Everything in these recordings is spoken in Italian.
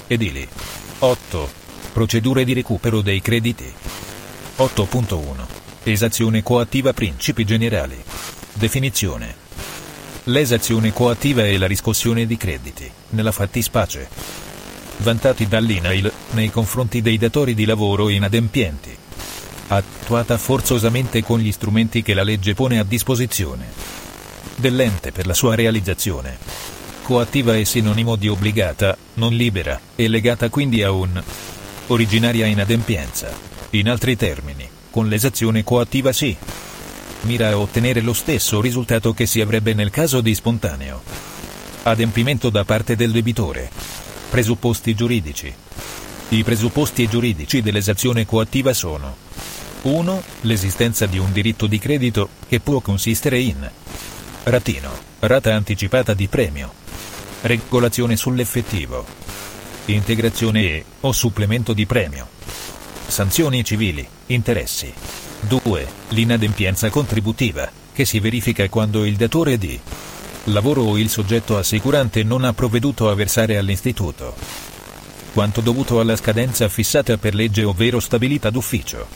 edili. 8. Procedure di recupero dei crediti. 8.1. Esazione coattiva. Principi generali. Definizione. L'esazione coattiva è la riscossione di crediti, nella fattispecie vantati dall'INAIL, nei confronti dei datori di lavoro inadempienti, attuata forzosamente con gli strumenti che la legge pone a disposizione dell'ente per la sua realizzazione. Coattiva è sinonimo di obbligata, non libera, e legata quindi a originaria inadempienza. In altri termini, con l'esazione coattiva si mira a ottenere lo stesso risultato che si avrebbe nel caso di spontaneo adempimento da parte del debitore. Presupposti giuridici. I presupposti giuridici dell'esazione coattiva sono: 1. L'esistenza di un diritto di credito, che può consistere in ratino, rata anticipata di premio, regolazione sull'effettivo, integrazione o supplemento di premio, sanzioni civili, interessi. 2. L'inadempienza contributiva, che si verifica quando il datore di lavoro o il soggetto assicurante non ha provveduto a versare all'istituto quanto dovuto alla scadenza fissata per legge ovvero stabilita d'ufficio.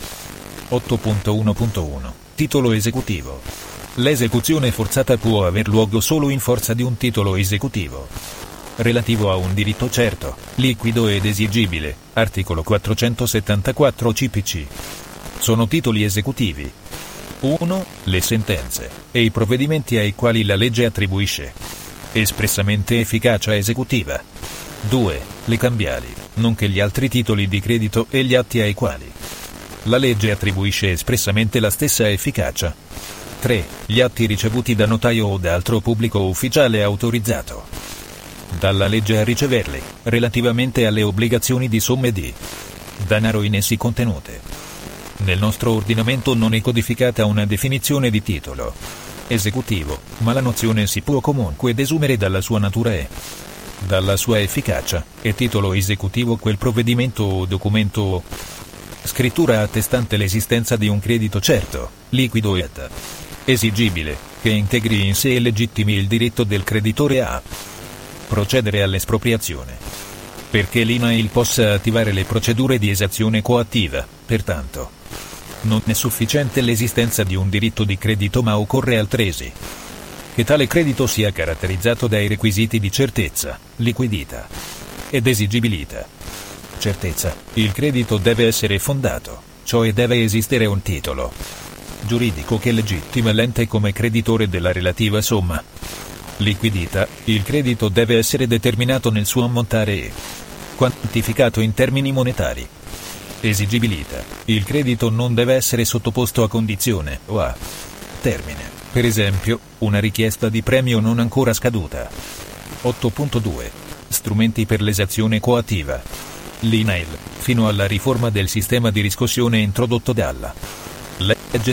8.1.1 Titolo esecutivo. L'esecuzione forzata può aver luogo solo in forza di un titolo esecutivo relativo a un diritto certo, liquido ed esigibile. Articolo 474 CPC. Sono titoli esecutivi: 1. Le sentenze e i provvedimenti ai quali la legge attribuisce espressamente efficacia esecutiva. 2. Le cambiali, nonché gli altri titoli di credito e gli atti ai quali la legge attribuisce espressamente la stessa efficacia. 3. Gli atti ricevuti da notaio o da altro pubblico ufficiale autorizzato dalla legge a riceverli, relativamente alle obbligazioni di somme di danaro in essi contenute. Nel nostro ordinamento non è codificata una definizione di titolo esecutivo, ma la nozione si può comunque desumere dalla sua natura e dalla sua efficacia. È titolo esecutivo quel provvedimento o documento o scrittura attestante l'esistenza di un credito certo, liquido ed esigibile, che integri in sé e legittimi il diritto del creditore a procedere all'espropriazione. Perché l'INAIL possa attivare le procedure di esazione coattiva, pertanto, non è sufficiente l'esistenza di un diritto di credito, ma occorre altresì che tale credito sia caratterizzato dai requisiti di certezza, liquidità ed esigibilità. Certezza: il credito deve essere fondato, cioè deve esistere un titolo giuridico che legittima l'ente come creditore della relativa somma. Liquidità: il credito deve essere determinato nel suo ammontare e quantificato in termini monetari. Esigibilità: il credito non deve essere sottoposto a condizione o a termine, per esempio, una richiesta di premio non ancora scaduta. 8.2 Strumenti per l'esazione coattiva. L'INAIL, fino alla riforma del sistema di riscossione introdotto dalla legge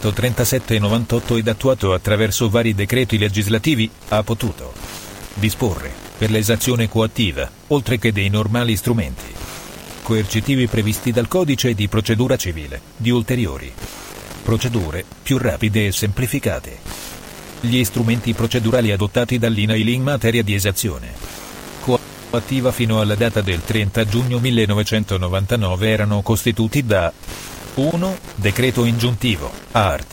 337/98 ed attuato attraverso vari decreti legislativi, ha potuto disporre, per l'esazione coattiva, oltre che dei normali strumenti coercitivi previsti dal Codice di procedura civile, di ulteriori procedure, più rapide e semplificate. Gli strumenti procedurali adottati dall'INAIL in materia di esazione coattiva fino alla data del 30 giugno 1999 erano costituiti da 1. Decreto ingiuntivo, art.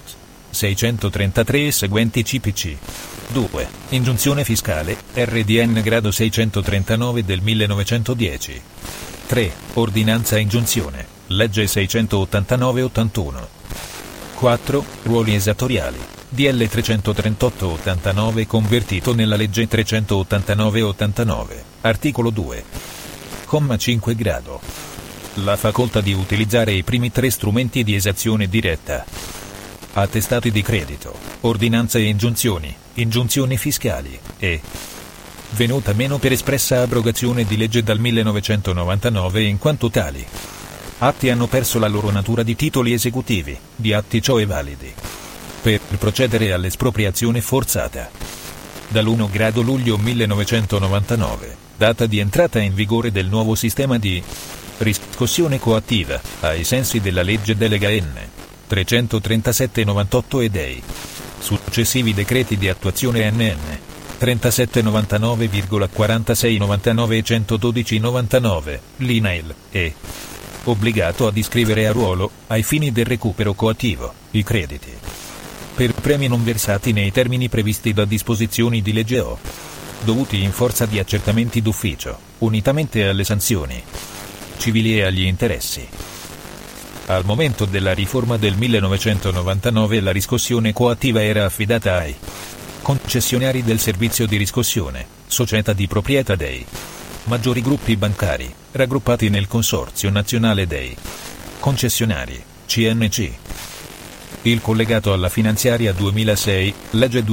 633 e seguenti CPC. 2. Ingiunzione fiscale, RDN grado 639 del 1910. 3. Ordinanza ingiunzione, legge 689/81. 4. Ruoli esattoriali, DL 338/89 convertito nella legge 389/89, articolo 2. Comma 5 grado. La facoltà di utilizzare i primi 3 strumenti di esazione diretta: attestati di credito, ordinanze e ingiunzioni fiscali, e venuta meno per espressa abrogazione di legge dal 1999 in quanto tali atti hanno perso la loro natura di titoli esecutivi, di atti cioè validi per procedere all'espropriazione forzata. Dall'1 grado luglio 1999, data di entrata in vigore del nuovo sistema di riscossione coattiva, ai sensi della legge delega N. 337/98 e dei successivi decreti di attuazione NN. 3799,4699 e 112,99, l'INAIL, è obbligato ad iscrivere a ruolo, ai fini del recupero coattivo, i crediti per premi non versati nei termini previsti da disposizioni di legge o dovuti in forza di accertamenti d'ufficio, unitamente alle sanzioni civili e agli interessi. Al momento della riforma del 1999 la riscossione coattiva era affidata ai concessionari del servizio di riscossione, società di proprietà dei maggiori gruppi bancari, raggruppati nel Consorzio Nazionale dei Concessionari, CNC. Il collegato alla finanziaria 2006, legge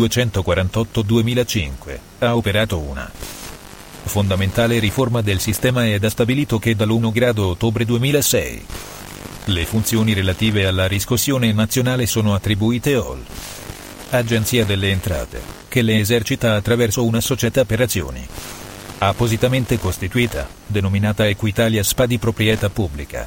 248/2005, ha operato una fondamentale riforma del sistema ed ha stabilito che dall'1 grado ottobre 2006 le funzioni relative alla riscossione nazionale sono attribuite all'Agenzia delle Entrate, che le esercita attraverso una società per azioni appositamente costituita, denominata Equitalia SpA di proprietà pubblica.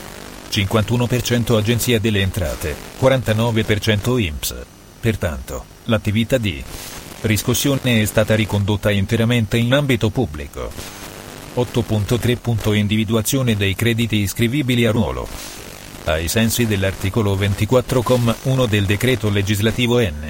51% Agenzia delle Entrate, 49% INPS. Pertanto, l'attività di riscossione è stata ricondotta interamente in ambito pubblico. 8.3. Individuazione dei crediti iscrivibili a ruolo. Ai sensi dell'articolo 24,1 del decreto legislativo N.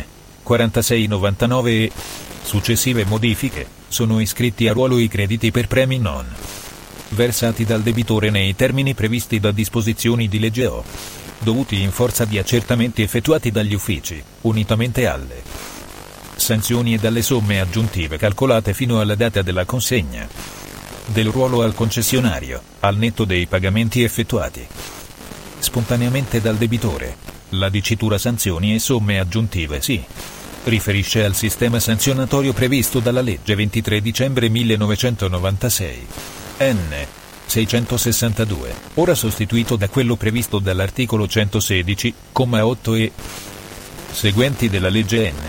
4699 e successive modifiche, sono iscritti a ruolo i crediti per premi non versati dal debitore nei termini previsti da disposizioni di legge o dovuti in forza di accertamenti effettuati dagli uffici, unitamente alle sanzioni e dalle somme aggiuntive calcolate fino alla data della consegna del ruolo al concessionario, al netto dei pagamenti effettuati spontaneamente dal debitore. La dicitura sanzioni e somme aggiuntive si riferisce al sistema sanzionatorio previsto dalla legge 23 dicembre 1996 N. 662, ora sostituito da quello previsto dall'articolo 116, comma 8 e seguenti della legge N.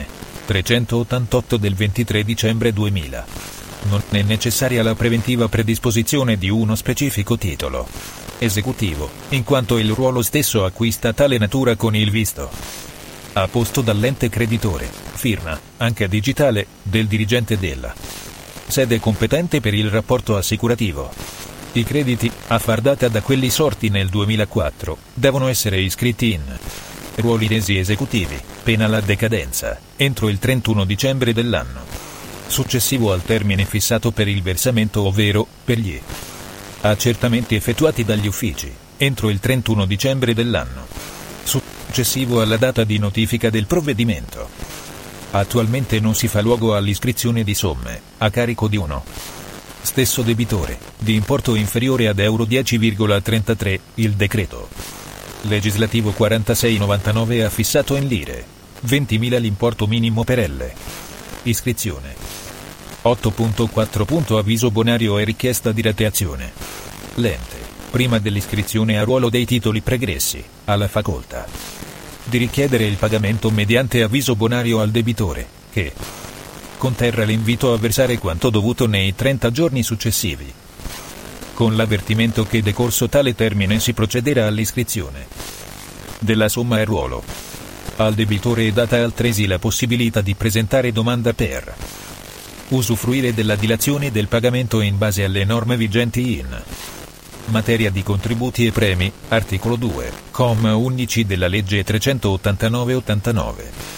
388 del 23 dicembre 2000. Non è necessaria la preventiva predisposizione di uno specifico titolo esecutivo, in quanto il ruolo stesso acquista tale natura con il visto apposto dall'ente creditore, firma, anche digitale, del dirigente della sede competente per il rapporto assicurativo. I crediti, a far data da quelli sorti nel 2004, devono essere iscritti in ruoli resi esecutivi, pena la decadenza, entro il 31 dicembre dell'anno successivo al termine fissato per il versamento, ovvero, per gli accertamenti effettuati dagli uffici, entro il 31 dicembre dell'anno successivo alla data di notifica del provvedimento. Attualmente non si fa luogo all'iscrizione di somme, a carico di uno stesso debitore, di importo inferiore ad euro 10,33, il decreto legislativo 4699 ha fissato in lire 20.000 l'importo minimo per iscrizione. 8.4. Avviso bonario e richiesta di rateazione. L'ente, prima dell'iscrizione a ruolo dei titoli pregressi, ha la facoltà di richiedere il pagamento mediante avviso bonario al debitore, che conterrà l'invito a versare quanto dovuto nei 30 giorni successivi, con l'avvertimento che decorso tale termine si procederà all'iscrizione della somma a ruolo. Al debitore è data altresì la possibilità di presentare domanda per usufruire della dilazione del pagamento in base alle norme vigenti in materia di contributi e premi, articolo 2, comma 11 della legge 389/89.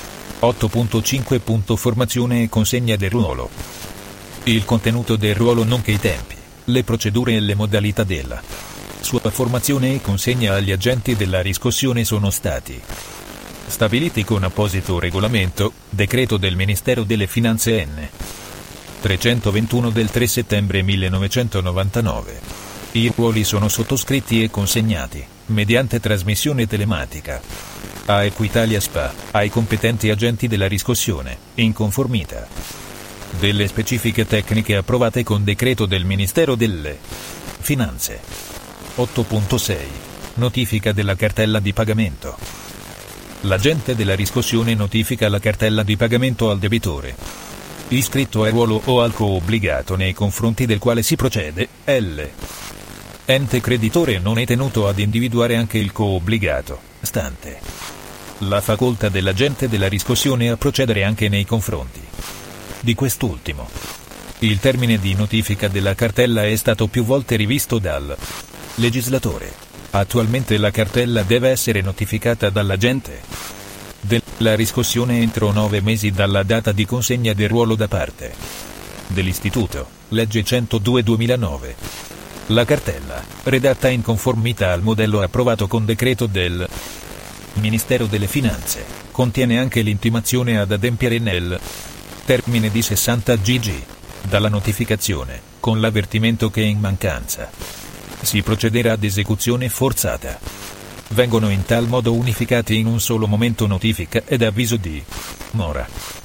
8.5. Formazione e consegna del ruolo. Il contenuto del ruolo nonché i tempi, le procedure e le modalità della sua formazione e consegna agli agenti della riscossione sono stati stabiliti con apposito regolamento, decreto del Ministero delle Finanze N. 321 del 3 settembre 1999. I ruoli sono sottoscritti e consegnati, mediante trasmissione telematica, a Equitalia SpA, ai competenti agenti della riscossione, in conformità delle specifiche tecniche approvate con decreto del Ministero delle Finanze. 8.6. Notifica della cartella di pagamento. L'agente della riscossione notifica la cartella di pagamento al debitore iscritto a ruolo o al coobbligato nei confronti del quale si procede. L'ente creditore non è tenuto ad individuare anche il coobbligato, stante la facoltà dell'agente della riscossione a procedere anche nei confronti di quest'ultimo. Il termine di notifica della cartella è stato più volte rivisto dal legislatore. Attualmente la cartella deve essere notificata dall'agente della riscossione entro 9 mesi dalla data di consegna del ruolo da parte dell'istituto, legge 102/2009. La cartella, redatta in conformità al modello approvato con decreto del Ministero delle Finanze, contiene anche l'intimazione ad adempiere nel termine di 60 GG dalla notificazione, con l'avvertimento che in mancanza si procederà ad esecuzione forzata. Vengono in tal modo unificati in un solo momento notifica ed avviso di mora.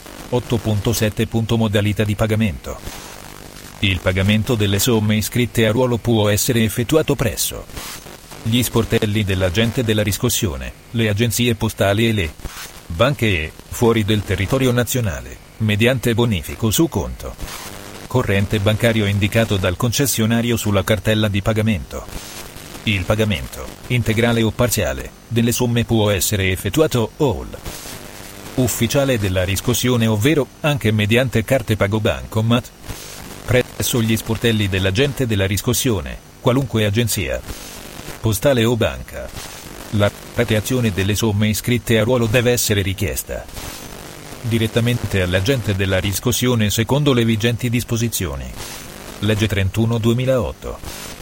8.7. Modalità di pagamento. Il pagamento delle somme iscritte a ruolo può essere effettuato presso gli sportelli dell'agente della riscossione, le agenzie postali e le banche e, fuori del territorio nazionale, mediante bonifico su conto corrente bancario indicato dal concessionario sulla cartella di pagamento. Il pagamento, integrale o parziale, delle somme può essere effettuato all ufficiale della riscossione ovvero, anche mediante carte pago bancomat, presso gli sportelli dell'agente della riscossione, qualunque agenzia postale o banca. La rateazione delle somme iscritte a ruolo deve essere richiesta direttamente all'agente della riscossione secondo le vigenti disposizioni. Legge 31/2008.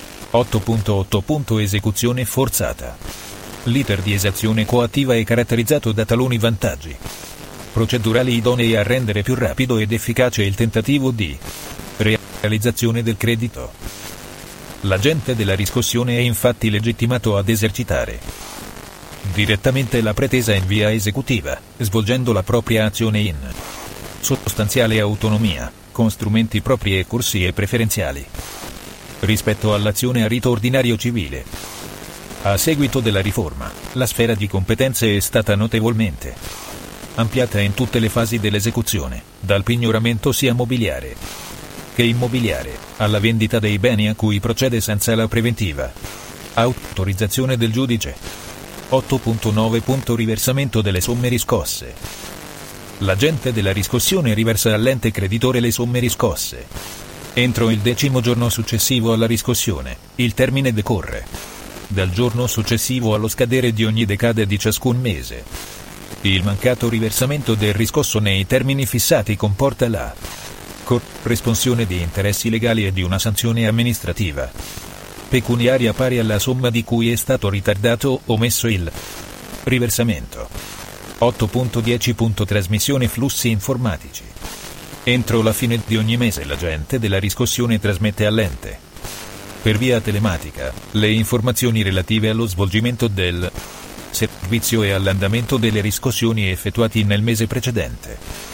8.8. Esecuzione forzata. L'iter di esazione coattiva è caratterizzato da taluni vantaggi procedurali idonei a rendere più rapido ed efficace il tentativo di realizzazione del credito. L'agente della riscossione è infatti legittimato ad esercitare direttamente la pretesa in via esecutiva, svolgendo la propria azione in sostanziale autonomia, con strumenti propri e corsie preferenziali rispetto all'azione a rito ordinario civile. A seguito della riforma, la sfera di competenze è stata notevolmente ampliata in tutte le fasi dell'esecuzione, dal pignoramento sia mobiliare che immobiliare, alla vendita dei beni a cui procede senza la preventiva autorizzazione del giudice. 8.9. Riversamento delle somme riscosse. L'agente della riscossione riversa all'ente creditore le somme riscosse entro il 10° giorno successivo alla riscossione. Il termine decorre dal giorno successivo allo scadere di ogni decade di ciascun mese. Il mancato riversamento del riscosso nei termini fissati comporta la corresponsione di interessi legali e di una sanzione amministrativa pecuniaria pari alla somma di cui è stato ritardato o omesso il riversamento. 8.10. Trasmissione flussi informatici. Entro la fine di ogni mese l'agente della riscossione trasmette all'ente, per via telematica, le informazioni relative allo svolgimento del servizio e all'andamento delle riscossioni effettuati nel mese precedente.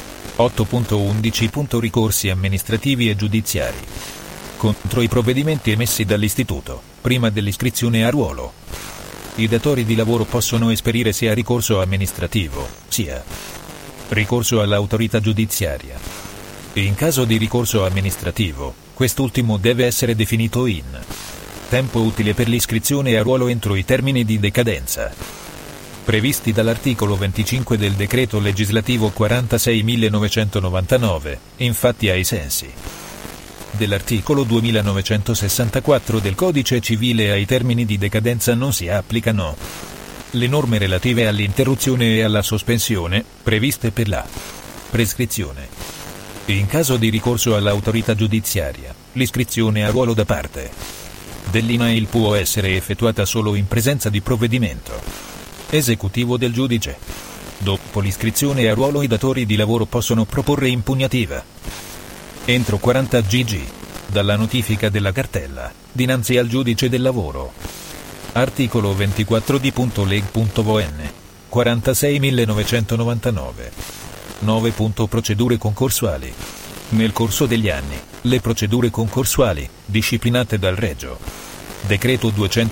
8.11. Ricorsi amministrativi e giudiziari contro i provvedimenti emessi dall'istituto, prima dell'iscrizione a ruolo. I datori di lavoro possono esperire sia ricorso amministrativo, sia ricorso all'autorità giudiziaria. In caso di ricorso amministrativo, quest'ultimo deve essere definito in tempo utile per l'iscrizione a ruolo entro i termini di decadenza previsti dall'articolo 25 del decreto legislativo 46/1999, infatti ai sensi dell'articolo 2964 del Codice Civile ai termini di decadenza non si applicano le norme relative all'interruzione e alla sospensione, previste per la prescrizione. In caso di ricorso all'autorità giudiziaria, l'iscrizione a ruolo da parte dell'INAIL può essere effettuata solo in presenza di provvedimento esecutivo del giudice. Dopo l'iscrizione a ruolo i datori di lavoro possono proporre impugnativa entro 40 GG dalla notifica della cartella dinanzi al giudice del lavoro. Articolo 24 d.leg.von 46/1999. 9. Procedure concorsuali. Nel corso degli anni, le procedure concorsuali, disciplinate dal Regio Decreto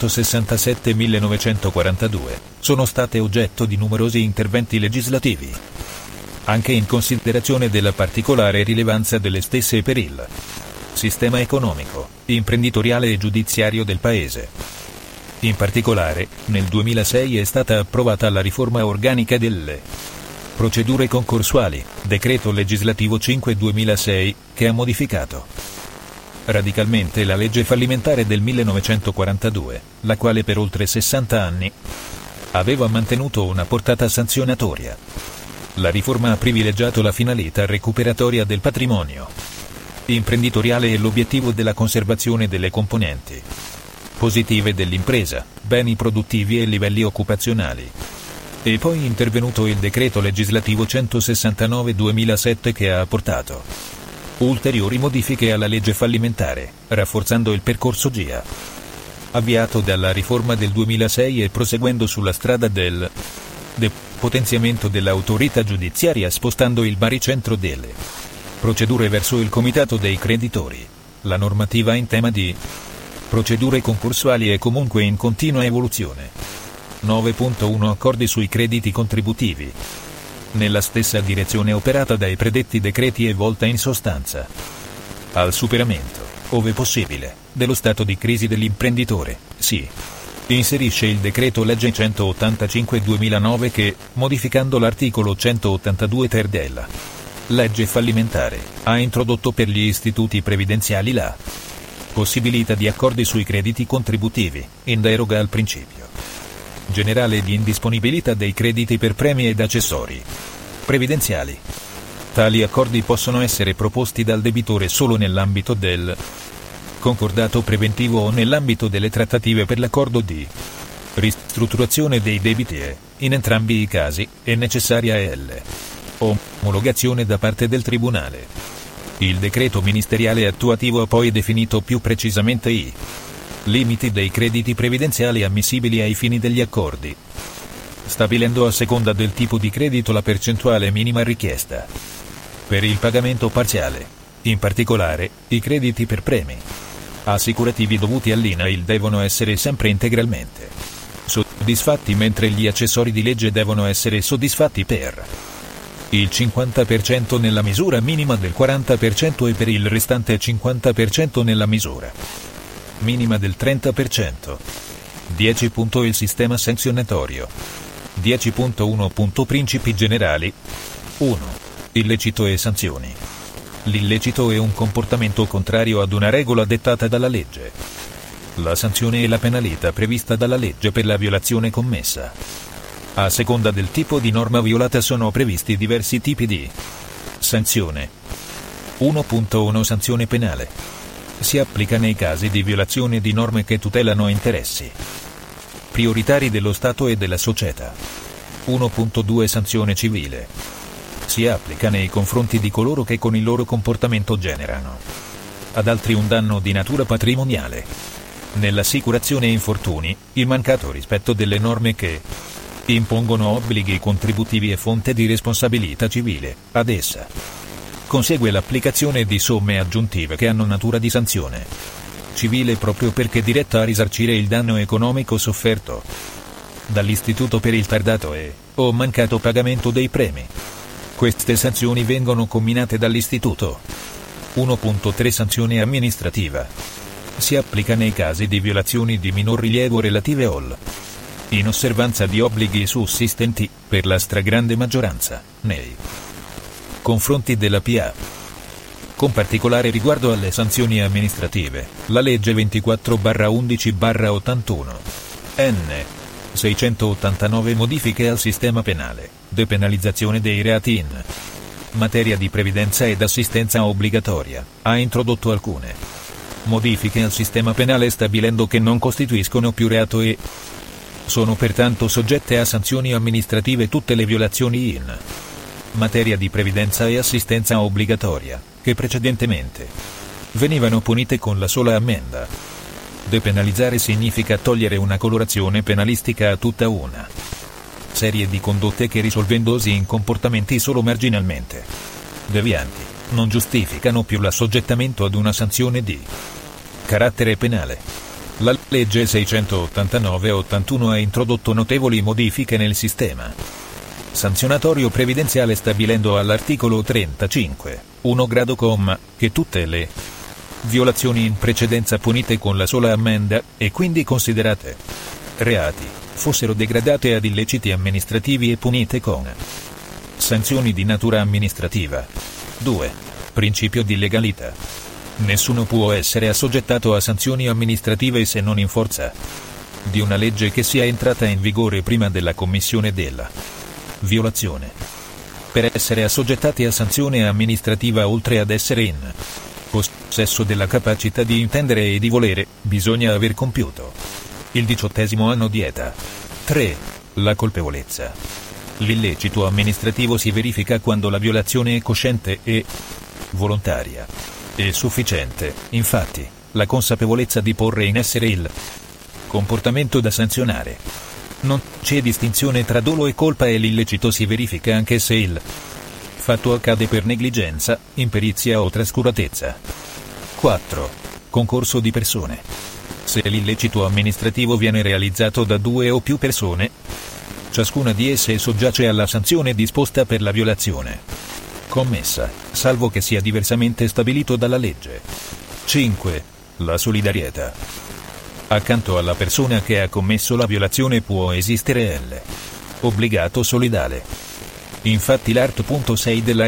267/1942, sono state oggetto di numerosi interventi legislativi, anche in considerazione della particolare rilevanza delle stesse per il sistema economico, imprenditoriale e giudiziario del Paese. In particolare, nel 2006 è stata approvata la riforma organica delle Procedure concorsuali, decreto legislativo 5/2006, che ha modificato radicalmente la legge fallimentare del 1942, la quale per oltre 60 anni aveva mantenuto una portata sanzionatoria. La riforma ha privilegiato la finalità recuperatoria del patrimonio imprenditoriale e l'obiettivo della conservazione delle componenti positive dell'impresa, beni produttivi e livelli occupazionali. E poi è intervenuto il decreto legislativo 169/2007 che ha apportato ulteriori modifiche alla legge fallimentare, rafforzando il percorso GIA avviato dalla riforma del 2006 e proseguendo sulla strada del depotenziamento dell'autorità giudiziaria, spostando il baricentro delle procedure verso il comitato dei creditori. La normativa in tema di procedure concorsuali è comunque in continua evoluzione. 9.1 Accordi sui crediti contributivi. Nella stessa direzione operata dai predetti decreti e volta in sostanza al superamento, ove possibile, dello stato di crisi dell'imprenditore, si inserisce il decreto legge 185/2009 che, modificando l'articolo 182 ter della legge fallimentare, ha introdotto per gli istituti previdenziali la possibilità di accordi sui crediti contributivi, in deroga al principio generale di indisponibilità dei crediti per premi ed accessori previdenziali. Tali accordi possono essere proposti dal debitore solo nell'ambito del concordato preventivo o nell'ambito delle trattative per l'accordo di ristrutturazione dei debiti e, in entrambi i casi, è necessaria omologazione da parte del Tribunale. Il decreto ministeriale attuativo ha poi definito più precisamente i limiti dei crediti previdenziali ammissibili ai fini degli accordi, stabilendo a seconda del tipo di credito la percentuale minima richiesta per il pagamento parziale. In particolare, i crediti per premi assicurativi dovuti all'INAIL devono essere sempre integralmente soddisfatti, mentre gli accessori di legge devono essere soddisfatti per il 50% nella misura minima del 40% e per il restante 50% nella misura minima del 30%. 10. Il sistema sanzionatorio. 10.1. Principi generali. 1. Illecito e sanzioni. L'illecito è un comportamento contrario ad una regola dettata dalla legge. La sanzione è la penalità prevista dalla legge per la violazione commessa. A seconda del tipo di norma violata sono previsti diversi tipi di sanzione. 1.1 Sanzione penale. Si applica nei casi di violazione di norme che tutelano interessi prioritari dello Stato e della società. 1.2 Sanzione civile. Si applica nei confronti di coloro che con il loro comportamento generano ad altri un danno di natura patrimoniale. Nell'assicurazione infortuni, il mancato rispetto delle norme che impongono obblighi contributivi è fonte di responsabilità civile. Ad essa consegue l'applicazione di somme aggiuntive che hanno natura di sanzione civile proprio perché diretta a risarcire il danno economico sofferto dall'istituto per il tardato o mancato pagamento dei premi. Queste sanzioni vengono comminate dall'istituto. 1.3 Sanzione amministrativa. Si applica nei casi di violazioni di minor rilievo relative in osservanza di obblighi sussistenti, per la stragrande maggioranza, nei confronti della PA. Con particolare riguardo alle sanzioni amministrative, la legge 24/11/81 N. 689 modifiche al sistema penale, depenalizzazione dei reati in materia di previdenza ed assistenza obbligatoria, ha introdotto alcune modifiche al sistema penale stabilendo che non costituiscono più reato e sono pertanto soggette a sanzioni amministrative tutte le violazioni in materia di previdenza e assistenza obbligatoria, che precedentemente venivano punite con la sola ammenda. Depenalizzare significa togliere una colorazione penalistica a tutta una serie di condotte che, risolvendosi in comportamenti solo marginalmente devianti, non giustificano più l'assoggettamento ad una sanzione di carattere penale. La legge 689/81 ha introdotto notevoli modifiche nel sistema sanzionatorio previdenziale, stabilendo all'articolo 35, 1 grado comma, che tutte le violazioni in precedenza punite con la sola ammenda, e quindi considerate reati, fossero degradate ad illeciti amministrativi e punite con Sanzioni di natura amministrativa. 2. Principio di legalità. Nessuno può essere assoggettato a sanzioni amministrative se non in forza di una legge che sia entrata in vigore prima della commissione della violazione. Per essere assoggettati a sanzione amministrativa, oltre ad essere in possesso della capacità di intendere e di volere, bisogna aver compiuto il 18° anno di età. 3. La colpevolezza. L'illecito amministrativo si verifica quando la violazione è cosciente e volontaria. È sufficiente, infatti, la consapevolezza di porre in essere il comportamento da sanzionare. Non c'è distinzione tra dolo e colpa e l'illecito si verifica anche se il fatto accade per negligenza, imperizia o trascuratezza. 4. Concorso di persone. Se l'illecito amministrativo viene realizzato da 2 o più persone, ciascuna di esse soggiace alla sanzione disposta per la violazione commessa, salvo che sia diversamente stabilito dalla legge. 5. La solidarietà. Accanto alla persona che ha commesso la violazione può esistere l'obbligato solidale. Infatti l'art. 6 della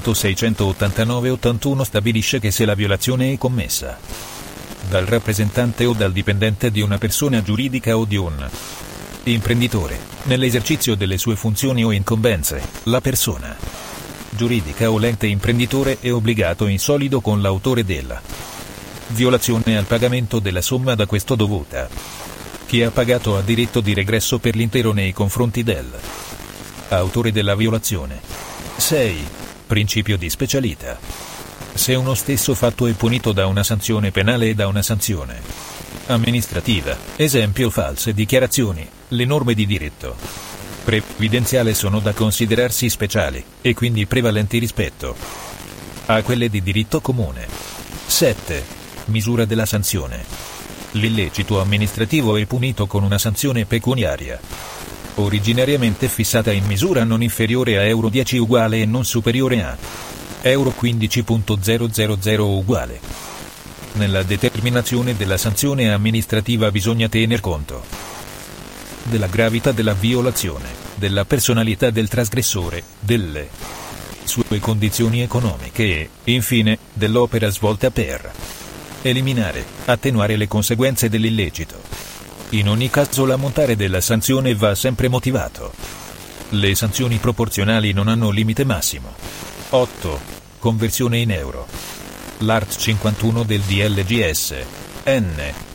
L.689/81 stabilisce che se la violazione è commessa dal rappresentante o dal dipendente di una persona giuridica o di un imprenditore, nell'esercizio delle sue funzioni o incombenze, la persona giuridica o l'ente imprenditore è obbligato in solido con l'autore della violazione al pagamento della somma da questo dovuta. Chi ha pagato ha diritto di regresso per l'intero nei confronti dell'autore della violazione. 6. Principio di specialità. Se uno stesso fatto è punito da una sanzione penale e da una sanzione amministrativa, esempio false dichiarazioni, le norme di diritto previdenziale sono da considerarsi speciali, e quindi prevalenti rispetto a quelle di diritto comune. 7. Misura della sanzione. L'illecito amministrativo è punito con una sanzione pecuniaria, originariamente fissata in misura non inferiore a €10 uguale e non superiore a €15.000 uguale. Nella determinazione della sanzione amministrativa bisogna tener conto della gravità della violazione, della personalità del trasgressore, delle sue condizioni economiche e, infine, dell'opera svolta per eliminare, attenuare le conseguenze dell'illecito. In ogni caso l'ammontare della sanzione va sempre motivato. Le sanzioni proporzionali non hanno limite massimo. 8. Conversione in euro. L'art. 51 del DLGS N.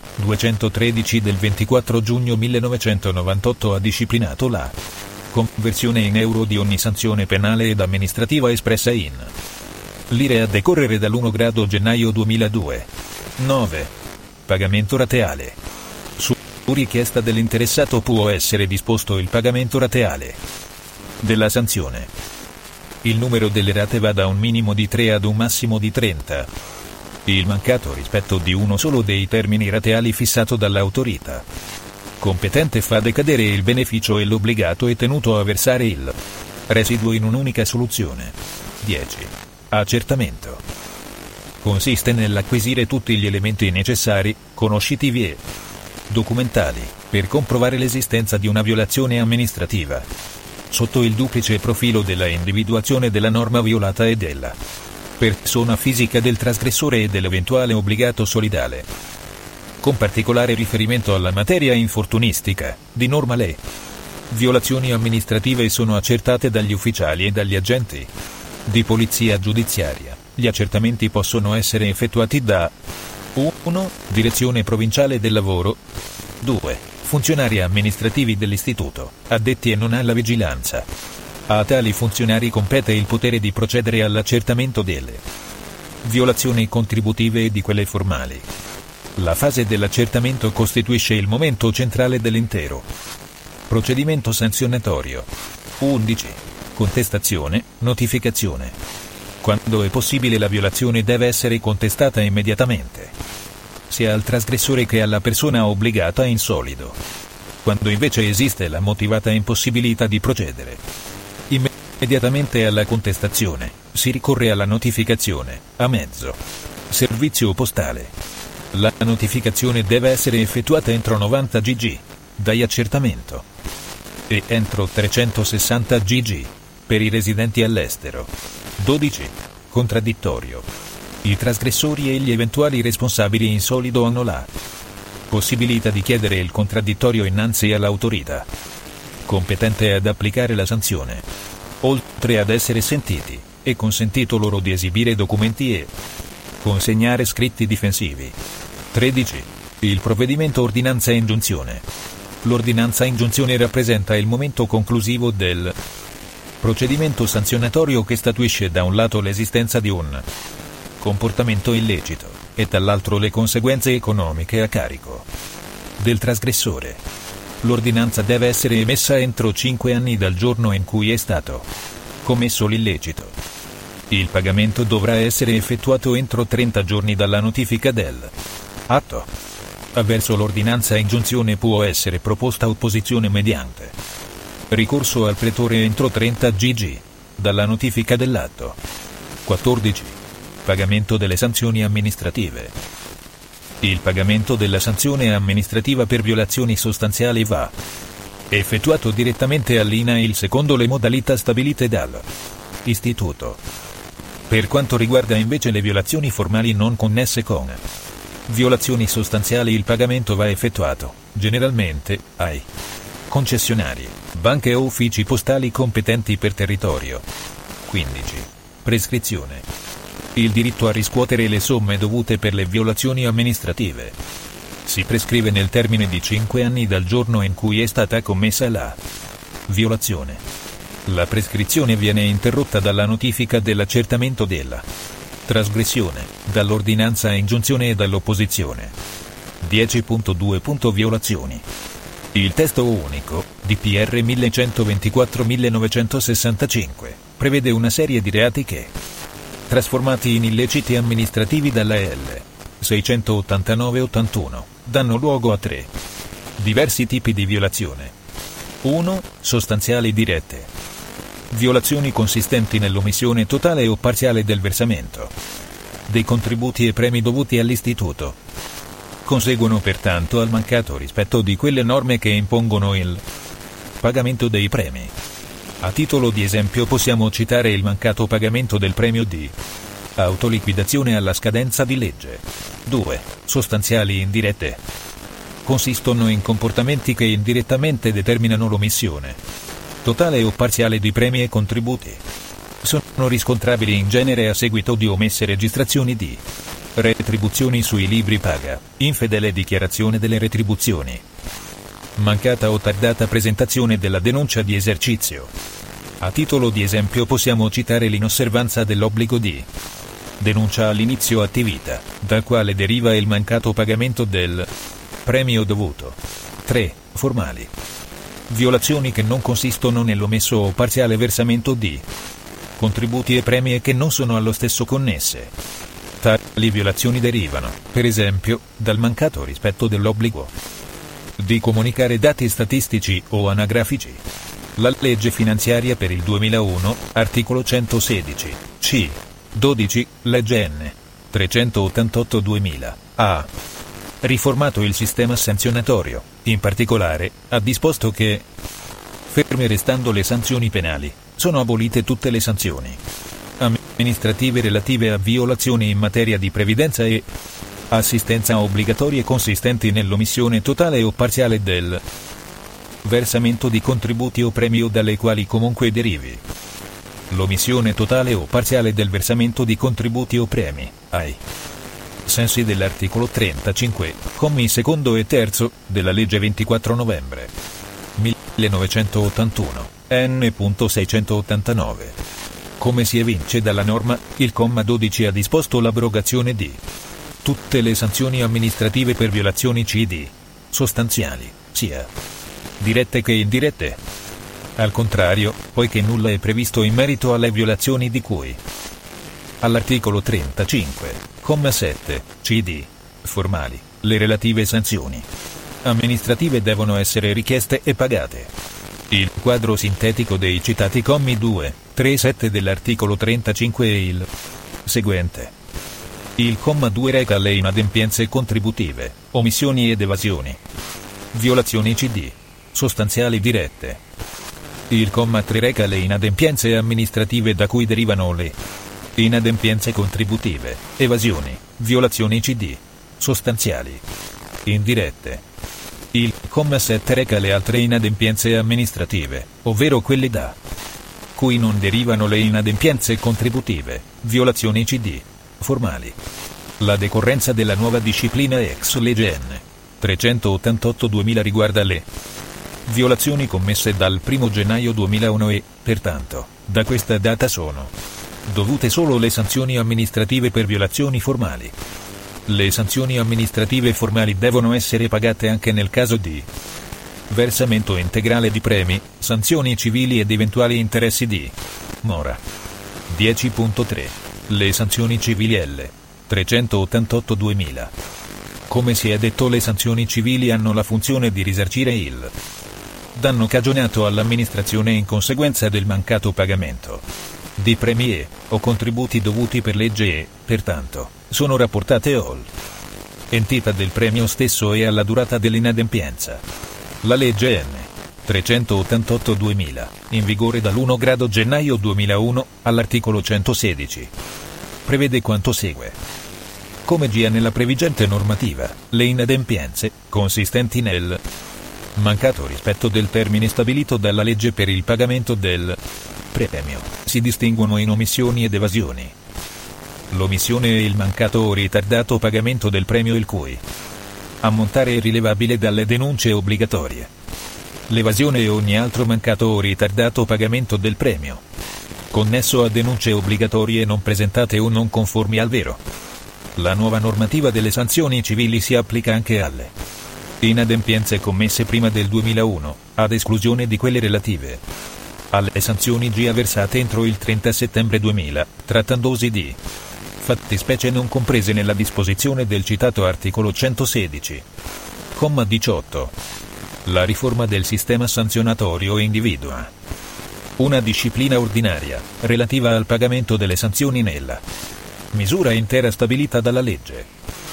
213 del 24 giugno 1998 ha disciplinato la conversione in euro di ogni sanzione penale ed amministrativa espressa in lire a decorrere dall'1 grado gennaio 2002. 9. Pagamento rateale. Su richiesta dell'interessato può essere disposto il pagamento rateale della sanzione. Il numero delle rate va da un minimo di 3 ad un massimo di 30. Il mancato rispetto di uno solo dei termini rateali fissato dall'autorità competente fa decadere il beneficio e l'obbligato è tenuto a versare il residuo in un'unica soluzione. 10. Accertamento. Consiste nell'acquisire tutti gli elementi necessari, conoscitivi e documentali, per comprovare l'esistenza di una violazione amministrativa, sotto il duplice profilo della individuazione della norma violata e della persona fisica del trasgressore e dell'eventuale obbligato solidale. Con particolare riferimento alla materia infortunistica, di norma le violazioni amministrative sono accertate dagli ufficiali e dagli agenti di polizia giudiziaria. Gli accertamenti possono essere effettuati da 1. Direzione provinciale del lavoro. 2. Funzionari amministrativi dell'istituto, addetti e non alla vigilanza. A tali funzionari compete il potere di procedere all'accertamento delle violazioni contributive e di quelle formali. La fase dell'accertamento costituisce il momento centrale dell'intero procedimento sanzionatorio. 11. Contestazione, notificazione. Quando è possibile la violazione deve essere contestata immediatamente, sia al trasgressore che alla persona obbligata in solido. Quando invece esiste la motivata impossibilità di procedere immediatamente alla contestazione, si ricorre alla notificazione, a mezzo servizio postale. La notificazione deve essere effettuata entro 90 gg dai accertamento e entro 360 gg per i residenti all'estero. 12. Contraddittorio. I trasgressori e gli eventuali responsabili in solido hanno la possibilità di chiedere il contraddittorio innanzi all'autorità competente ad applicare la sanzione, oltre ad essere sentiti, è consentito loro di esibire documenti e consegnare scritti difensivi. 13. Il provvedimento ordinanza e ingiunzione. L'ordinanza ingiunzione rappresenta il momento conclusivo del procedimento sanzionatorio che statuisce da un lato l'esistenza di un comportamento illecito e dall'altro le conseguenze economiche a carico del trasgressore. L'ordinanza deve essere emessa entro 5 anni dal giorno in cui è stato commesso l'illecito. Il pagamento dovrà essere effettuato entro 30 giorni dalla notifica del atto. Avverso l'ordinanza ingiunzione può essere proposta opposizione mediante ricorso al pretore entro 30 gg dalla notifica dell'atto. 14. Pagamento delle sanzioni amministrative. Il pagamento della sanzione amministrativa per violazioni sostanziali va effettuato direttamente all'INAIL secondo le modalità stabilite dal Istituto. Per quanto riguarda invece le violazioni formali non connesse con violazioni sostanziali, il pagamento va effettuato, generalmente, ai concessionari, banche o uffici postali competenti per territorio. 15. Prescrizione. Il diritto a riscuotere le somme dovute per le violazioni amministrative si prescrive nel termine di 5 anni dal giorno in cui è stata commessa la violazione. La prescrizione viene interrotta dalla notifica dell'accertamento della trasgressione, dall'ordinanza ingiunzione e dall'opposizione. 10.2. Violazioni. Il testo unico, DPR 1124-1965, prevede una serie di reati che, trasformati in illeciti amministrativi dalla L. 689/81, danno luogo a 3 diversi tipi di violazione. 1. Sostanziali dirette. Violazioni consistenti nell'omissione totale o parziale del versamento dei contributi e premi dovuti all'istituto. Conseguono pertanto al mancato rispetto di quelle norme che impongono il pagamento dei premi. A titolo di esempio possiamo citare il mancato pagamento del premio di autoliquidazione alla scadenza di legge. 2. Sostanziali indirette. Consistono in comportamenti che indirettamente determinano l'omissione totale o parziale di premi e contributi. Sono riscontrabili in genere a seguito di omesse registrazioni di retribuzioni sui libri paga, infedele dichiarazione delle retribuzioni, mancata o tardata presentazione della denuncia di esercizio. A titolo di esempio possiamo citare l'inosservanza dell'obbligo di denuncia all'inizio attività, dal quale deriva il mancato pagamento del premio dovuto. 3. Formali. Violazioni che non consistono nell'omesso o parziale versamento di contributi e premi e che non sono allo stesso connesse. Tali violazioni derivano, per esempio, dal mancato rispetto dell'obbligo di comunicare dati statistici o anagrafici. La legge finanziaria per il 2001, articolo 116, c. 12, legge N. 388/2000, ha riformato il sistema sanzionatorio. In particolare, ha disposto che, ferme restando le sanzioni penali, sono abolite tutte le sanzioni amministrative relative a violazioni in materia di previdenza e assistenza obbligatorie consistenti nell'omissione totale o parziale del versamento di contributi o premi o dalle quali comunque derivi l'omissione totale o parziale del versamento di contributi o premi, ai sensi dell'articolo 35, commi secondo e terzo, della legge 24 novembre 1981, N.689. Come si evince dalla norma, il comma 12 ha disposto l'abrogazione di tutte le sanzioni amministrative per violazioni CD, sostanziali, sia dirette che indirette. Al contrario, poiché nulla è previsto in merito alle violazioni di cui all'articolo 35, comma 7, CD, formali, le relative sanzioni amministrative devono essere richieste e pagate. Il quadro sintetico dei citati commi 2, 3 e 7 dell'articolo 35 e il seguente. Il comma 2 reca le inadempienze contributive, omissioni ed evasioni, violazioni CD, sostanziali dirette. Il comma 3 reca le inadempienze amministrative da cui derivano le inadempienze contributive, evasioni, violazioni CD, sostanziali, indirette. Il comma 7 reca le altre inadempienze amministrative, ovvero quelle da cui non derivano le inadempienze contributive, violazioni CD, formali. La decorrenza della nuova disciplina ex legge N. 388/2000 riguarda le violazioni commesse dal 1 gennaio 2001 e, pertanto, da questa data sono dovute solo le sanzioni amministrative per violazioni formali. Le sanzioni amministrative formali devono essere pagate anche nel caso di versamento integrale di premi, sanzioni civili ed eventuali interessi di mora. 10.3. Le sanzioni civili L. 388/2000. Come si è detto, le sanzioni civili hanno la funzione di risarcire il danno cagionato all'amministrazione in conseguenza del mancato pagamento di premi o contributi dovuti per legge e, pertanto, sono rapportate all'entità del premio stesso e alla durata dell'inadempienza. La legge N. 388/2000, in vigore dall'1 grado gennaio 2001, all'articolo 116, prevede quanto segue. Come già nella previgente normativa, le inadempienze, consistenti nel mancato rispetto del termine stabilito dalla legge per il pagamento del premio, si distinguono in omissioni ed evasioni. L'omissione è il mancato o ritardato pagamento del premio il cui ammontare è rilevabile dalle denunce obbligatorie. L'evasione è ogni altro mancato o ritardato pagamento del premio connesso a denunce obbligatorie non presentate o non conformi al vero. La nuova normativa delle sanzioni civili si applica anche alle inadempienze commesse prima del 2001, ad esclusione di quelle relative alle sanzioni già versate entro il 30 settembre 2000, trattandosi di fattispecie non comprese nella disposizione del citato articolo 116. Comma 18. La riforma del sistema sanzionatorio individua una disciplina ordinaria, relativa al pagamento delle sanzioni nella misura intera stabilita dalla legge.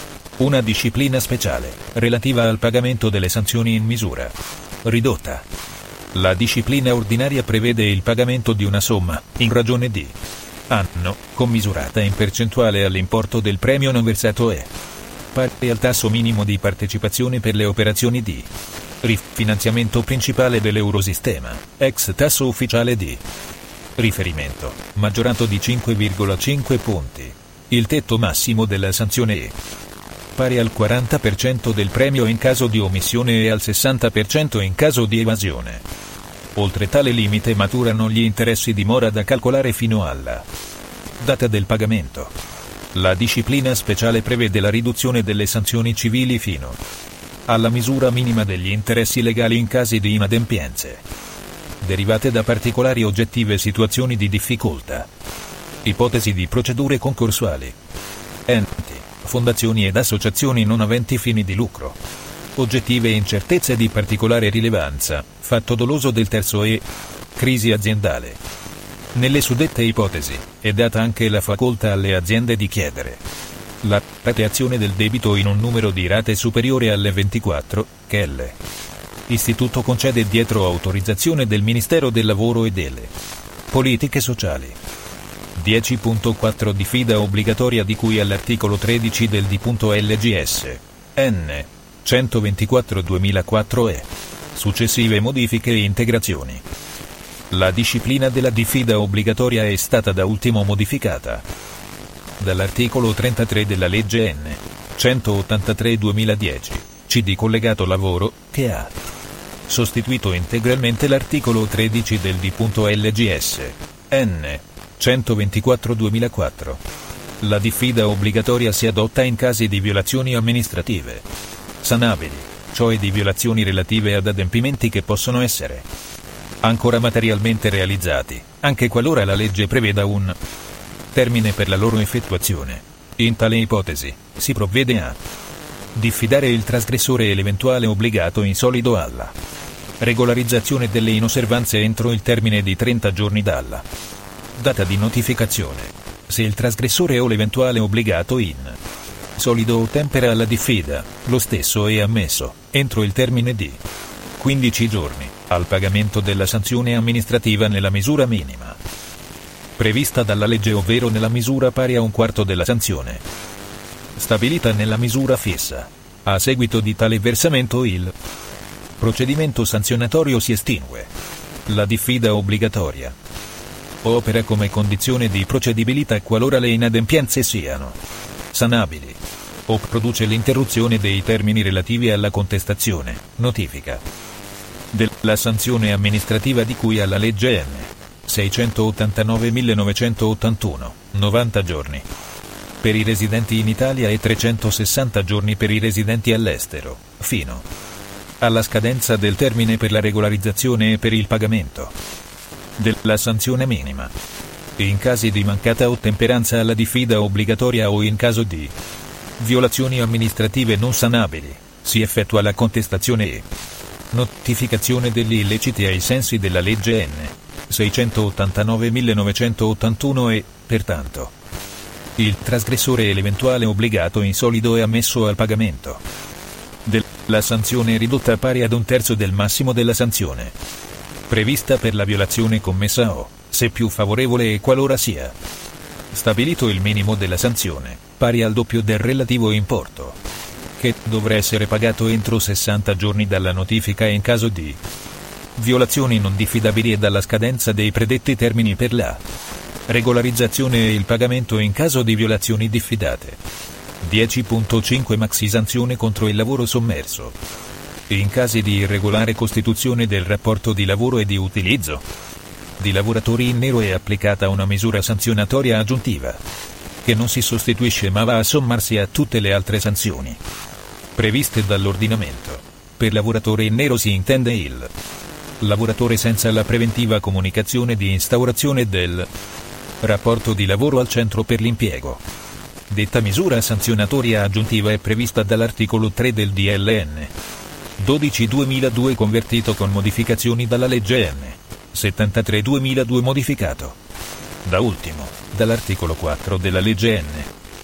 Una disciplina speciale, relativa al pagamento delle sanzioni in misura ridotta. La disciplina ordinaria prevede il pagamento di una somma, in ragione di anno, commisurata in percentuale all'importo del premio non versato e pari al tasso minimo di partecipazione per le operazioni di rifinanziamento principale dell'Eurosistema, ex tasso ufficiale di riferimento, maggiorato di 5,5 punti. Il tetto massimo della sanzione è pari al 40% del premio in caso di omissione e al 60% in caso di evasione. Oltre tale limite maturano gli interessi di mora da calcolare fino alla data del pagamento. La disciplina speciale prevede la riduzione delle sanzioni civili fino alla misura minima degli interessi legali in casi di inadempienze derivate da particolari oggettive situazioni di difficoltà. Ipotesi di procedure concorsuali. Enti, fondazioni ed associazioni non aventi fini di lucro. Oggettive incertezze di particolare rilevanza, fatto doloso del terzo e crisi aziendale. Nelle suddette ipotesi, è data anche la facoltà alle aziende di chiedere la rateazione del debito in un numero di rate superiore alle 24, che l'Istituto concede dietro autorizzazione del Ministero del Lavoro e delle Politiche Sociali. 10.4 Diffida obbligatoria di cui all'articolo 13 del D.LGS. N. 124/2004 e successive modifiche e integrazioni. La disciplina della diffida obbligatoria è stata da ultimo modificata dall'articolo 33 della legge N. 183/2010, CD collegato lavoro, che ha sostituito integralmente l'articolo 13 del D.LGS. N. 124/2004. La diffida obbligatoria si adotta in casi di violazioni amministrative sanabili, cioè di violazioni relative ad adempimenti che possono essere ancora materialmente realizzati, anche qualora la legge preveda un termine per la loro effettuazione. In tale ipotesi, si provvede a diffidare il trasgressore e l'eventuale obbligato in solido alla regolarizzazione delle inosservanze entro il termine di 30 giorni dalla data di notificazione. Se il trasgressore o l'eventuale obbligato in solido ottempera alla diffida, lo stesso è ammesso, entro il termine di 15 giorni, al pagamento della sanzione amministrativa nella misura minima prevista dalla legge, ovvero nella misura pari a un quarto della sanzione stabilita nella misura fissa. A seguito di tale versamento il procedimento sanzionatorio si estingue. La diffida obbligatoria opera come condizione di procedibilità qualora le inadempienze siano sanabili, o produce l'interruzione dei termini relativi alla contestazione, notifica della sanzione amministrativa di cui alla legge N. 689/1981, 90 giorni per i residenti in Italia e 360 giorni per i residenti all'estero, fino alla scadenza del termine per la regolarizzazione e per il pagamento della sanzione minima. In casi di mancata ottemperanza alla diffida obbligatoria o in caso di violazioni amministrative non sanabili, si effettua la contestazione e notificazione degli illeciti ai sensi della legge N. 689/1981 e, pertanto, il trasgressore e l'eventuale obbligato in solido è ammesso al pagamento della sanzione ridotta pari ad un terzo del massimo della sanzione prevista per la violazione commessa o, se più favorevole e qualora sia stabilito il minimo della sanzione, pari al doppio del relativo importo, che dovrà essere pagato entro 60 giorni dalla notifica in caso di violazioni non diffidabili e dalla scadenza dei predetti termini per la regolarizzazione e il pagamento in caso di violazioni diffidate. 10.5 Maxi sanzione contro il lavoro sommerso. In casi di irregolare costituzione del rapporto di lavoro e di utilizzo di lavoratori in nero è applicata una misura sanzionatoria aggiuntiva, che non si sostituisce ma va a sommarsi a tutte le altre sanzioni previste dall'ordinamento. Per lavoratore in nero si intende il lavoratore senza la preventiva comunicazione di instaurazione del rapporto di lavoro al centro per l'impiego. Detta misura sanzionatoria aggiuntiva è prevista dall'articolo 3 del DLN 12/2002 convertito con modificazioni dalla legge N. 73/2002 modificato da ultimo dall'articolo 4 della legge N.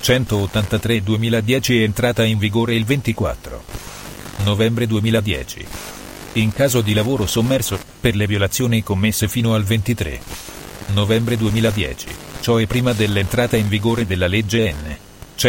183/2010 entrata in vigore il 24 novembre 2010. In caso di lavoro sommerso, per le violazioni commesse fino al 23 novembre 2010, cioè prima dell'entrata in vigore della legge N.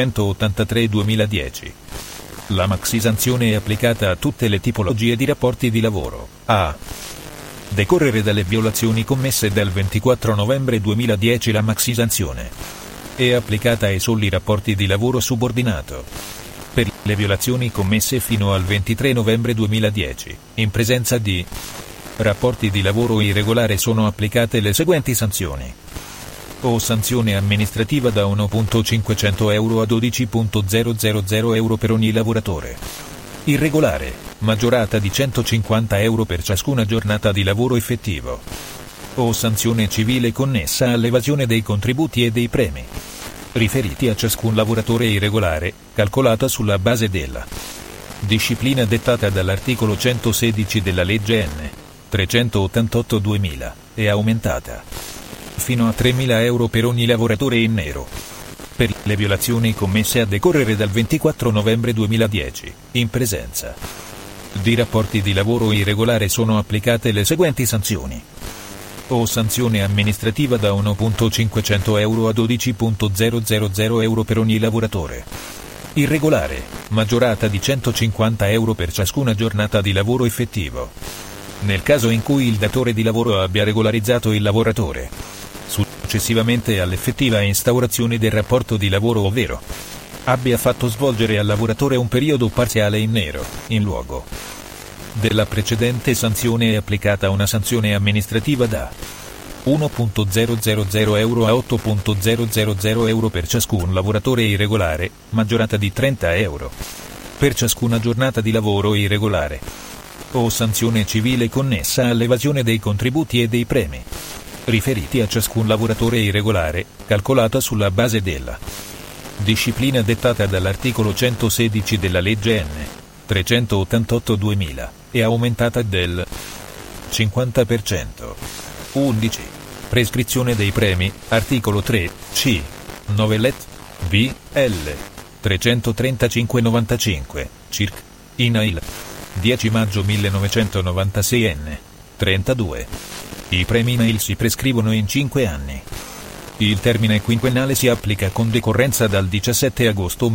183/2010. La maxi sanzione è applicata a tutte le tipologie di rapporti di lavoro, a decorrere dalle violazioni commesse dal 24 novembre 2010. La maxi sanzione è applicata ai soli rapporti di lavoro subordinato. Per le violazioni commesse fino al 23 novembre 2010, in presenza di rapporti di lavoro irregolare sono applicate le seguenti sanzioni. O sanzione amministrativa da 1.500 euro a 12.000 euro per ogni lavoratore irregolare, maggiorata di 150 euro per ciascuna giornata di lavoro effettivo. O sanzione civile connessa all'evasione dei contributi e dei premi riferiti a ciascun lavoratore irregolare, calcolata sulla base della disciplina dettata dall'articolo 116 della legge N. 388/2000, e aumentata fino a 3.000 euro per ogni lavoratore in nero. Per le violazioni commesse a decorrere dal 24 novembre 2010, in presenza di rapporti di lavoro irregolare sono applicate le seguenti sanzioni. O sanzione amministrativa da 1.500 euro a 12.000 euro per ogni lavoratore irregolare, maggiorata di 150 euro per ciascuna giornata di lavoro effettivo. Nel caso in cui il datore di lavoro abbia regolarizzato il lavoratore successivamente all'effettiva instaurazione del rapporto di lavoro, ovvero abbia fatto svolgere al lavoratore un periodo parziale in nero, in luogo della precedente sanzione è applicata una sanzione amministrativa da 1.000 euro a 8.000 euro per ciascun lavoratore irregolare, maggiorata di 30 euro per ciascuna giornata di lavoro irregolare. O sanzione civile connessa all'evasione dei contributi e dei premi riferiti a ciascun lavoratore irregolare, calcolata sulla base della disciplina dettata dall'articolo 116 della legge N. 388/2000, e aumentata del 50%. 11. Prescrizione dei premi, articolo 3, C. 9 let. B. L. 335/95, circ. INAIL 10 maggio 1996 n. 32. I premi email si prescrivono in 5 anni. Il termine quinquennale si applica con decorrenza dal 17 agosto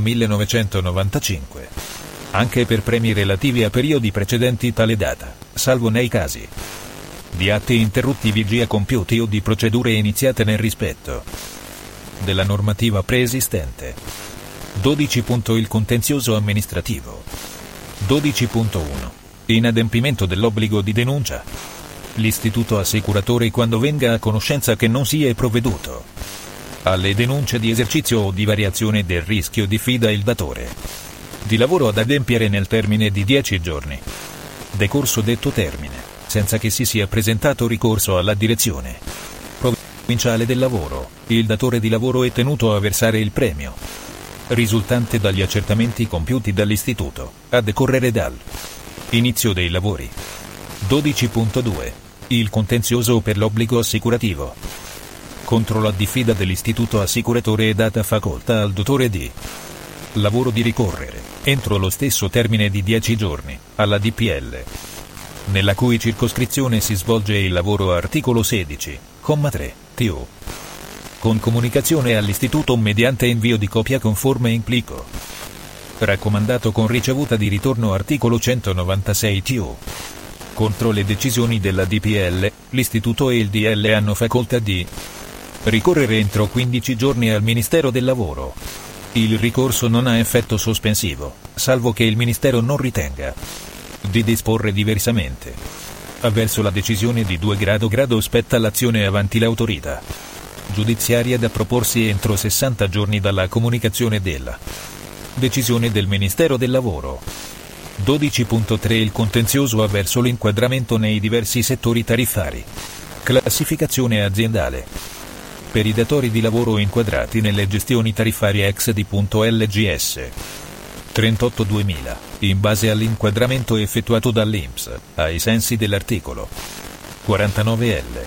1995. Anche per premi relativi a periodi precedenti tale data, salvo nei casi di atti interruttivi già compiuti o di procedure iniziate nel rispetto della normativa preesistente. 12. Il contenzioso amministrativo. 12.1. Inadempimento dell'obbligo di denuncia. L'istituto assicuratore, quando venga a conoscenza che non si è provveduto alle denunce di esercizio o di variazione del rischio, diffida il datore di lavoro ad adempiere nel termine di 10 giorni. Decorso detto termine, senza che si sia presentato ricorso alla direzione provinciale del lavoro, il datore di lavoro è tenuto a versare il premio risultante dagli accertamenti compiuti dall'istituto, a decorrere dal inizio dei lavori. 12.2. Il contenzioso per l'obbligo assicurativo. Contro la diffida dell'istituto assicuratore è data facoltà al datore di lavoro di ricorrere, entro lo stesso termine di 10 giorni, alla DPL nella cui circoscrizione si svolge il lavoro, articolo 16, comma 3, TU. Con comunicazione all'istituto mediante invio di copia conforme in plico. Raccomandato con ricevuta di ritorno, articolo 196 TU. Contro le decisioni della DPL, l'istituto e il DL hanno facoltà di ricorrere entro 15 giorni al Ministero del Lavoro. Il ricorso non ha effetto sospensivo, salvo che il Ministero non ritenga di disporre diversamente. Avverso la decisione di 2 grado spetta l'azione avanti l'autorità giudiziaria, da proporsi entro 60 giorni dalla comunicazione della decisione del Ministero del Lavoro. 12.3. Il contenzioso avverso l'inquadramento nei diversi settori tariffari. Classificazione aziendale. Per i datori di lavoro inquadrati nelle gestioni tariffarie ex di.LGS 38/2000, in base all'inquadramento effettuato dall'INPS, ai sensi dell'articolo 49L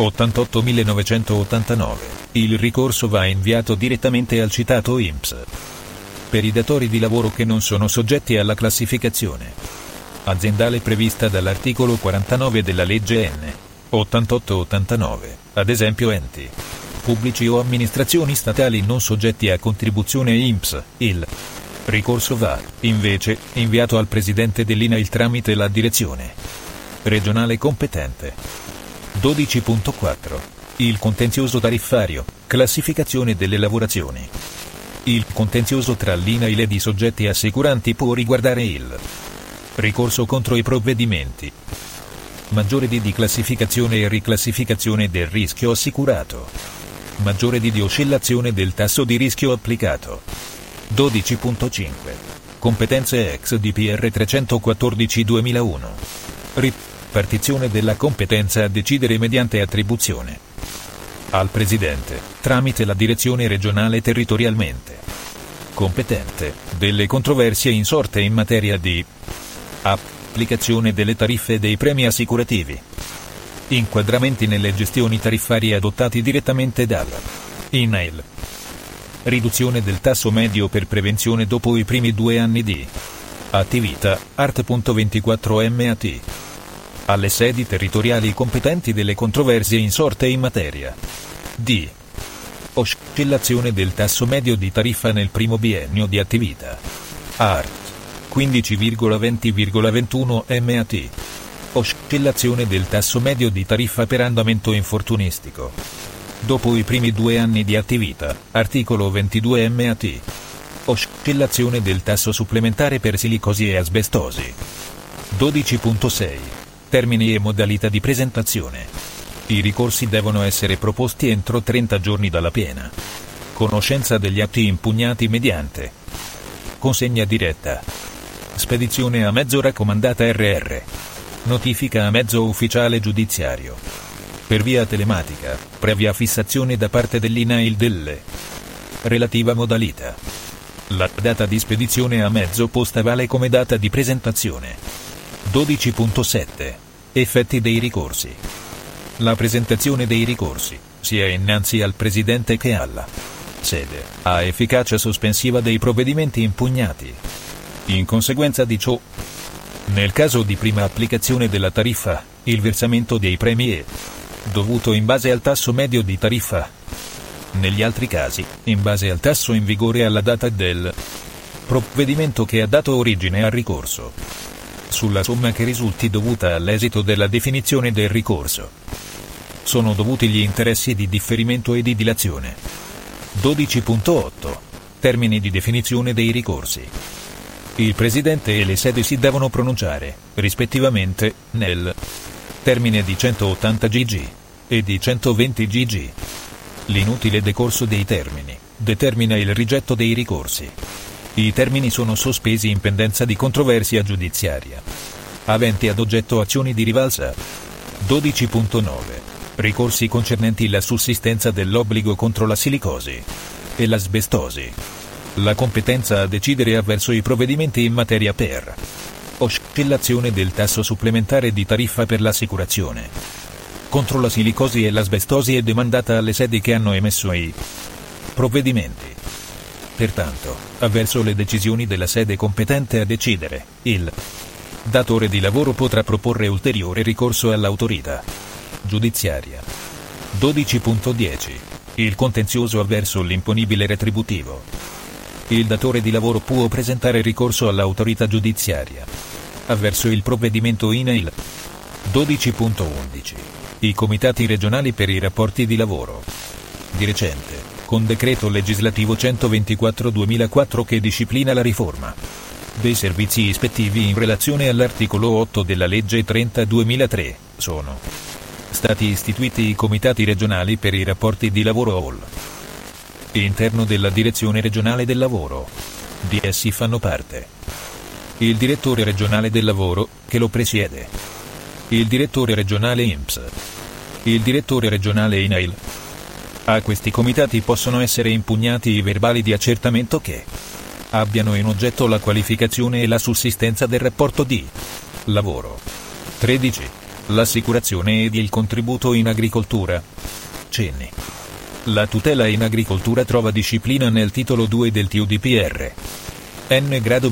88.989, il ricorso va inviato direttamente al citato INPS. Per i datori di lavoro che non sono soggetti alla classificazione aziendale prevista dall'articolo 49 della legge N. 88/89, ad esempio enti pubblici o amministrazioni statali non soggetti a contribuzione INPS, il ricorso va, invece, inviato al presidente dell'INAIL tramite la direzione regionale competente. 12.4. Il contenzioso tariffario, classificazione delle lavorazioni. Il contenzioso tra l'INAIL ed i soggetti assicuranti può riguardare il ricorso contro i provvedimenti maggiore di classificazione e riclassificazione del rischio assicurato, maggiore di oscillazione del tasso di rischio applicato. 12.5. Competenze ex DPR 314/2001. Ripartizione della competenza a decidere mediante attribuzione al Presidente, tramite la direzione regionale territorialmente competente, delle controversie insorte in materia di applicazione delle tariffe e dei premi assicurativi, inquadramenti nelle gestioni tariffarie adottati direttamente dal INAIL, riduzione del tasso medio per prevenzione dopo i primi 2 anni di attività, art.24 MAT, alle sedi territoriali competenti delle controversie insorte in materia di oscillazione del tasso medio di tariffa nel primo biennio di attività, art. 15,20,21 MAT, oscillazione del tasso medio di tariffa per andamento infortunistico dopo i primi 2 anni di attività, articolo 22 MAT, oscillazione del tasso supplementare per silicosi e asbestosi. 12.6. Termini e modalità di presentazione. I ricorsi devono essere proposti entro 30 giorni dalla piena conoscenza degli atti impugnati mediante consegna diretta, spedizione a mezzo raccomandata RR, notifica a mezzo ufficiale giudiziario, per via telematica, previa fissazione da parte dell'INAIL delle relativa modalità. La data di spedizione a mezzo posta vale come data di presentazione. 12.7. Effetti dei ricorsi. La presentazione dei ricorsi, sia innanzi al Presidente che alla sede, ha efficacia sospensiva dei provvedimenti impugnati. In conseguenza di ciò, Nel caso di prima applicazione della tariffa, il versamento dei premi è dovuto in base al tasso medio di tariffa. Negli altri casi, in base al tasso in vigore alla data del provvedimento che ha dato origine al ricorso, sulla somma che risulti dovuta all'esito della definizione del ricorso. Sono dovuti gli interessi di differimento e di dilazione. 12.8. Termini di definizione dei ricorsi. Il Presidente e le sedi si devono pronunciare, rispettivamente, nel termine di 180 GG e di 120 GG. L'inutile decorso dei termini determina il rigetto dei ricorsi. I termini sono sospesi in pendenza di controversia giudiziaria aventi ad oggetto azioni di rivalsa. 12.9. Ricorsi concernenti la sussistenza dell'obbligo contro la silicosi e l'asbestosi. La competenza a decidere avverso i provvedimenti in materia per oscillazione del tasso supplementare di tariffa per l'assicurazione contro la silicosi e l'asbestosi è demandata alle sedi che hanno emesso i provvedimenti. Pertanto, avverso le decisioni della sede competente a decidere, il datore di lavoro potrà proporre ulteriore ricorso all'autorità giudiziaria. 12.10. Il contenzioso avverso l'imponibile retributivo. Il datore di lavoro può presentare ricorso all'autorità giudiziaria avverso il provvedimento INAIL. 12.11. I comitati regionali per i rapporti di lavoro. Di recente, con decreto legislativo 124/2004 che disciplina la riforma dei servizi ispettivi in relazione all'articolo 8 della legge 30/2003, sono stati istituiti i comitati regionali per i rapporti di lavoro OL. Interno della Direzione Regionale del Lavoro. Di essi fanno parte il Direttore Regionale del Lavoro, che lo presiede, il Direttore Regionale INPS, il Direttore Regionale INAIL. A questi comitati possono essere impugnati i verbali di accertamento che abbiano in oggetto la qualificazione e la sussistenza del rapporto di lavoro. 13. L'assicurazione ed il contributo in agricoltura. Cenni. La tutela in agricoltura trova disciplina nel titolo 2 del TUDPR. N. grado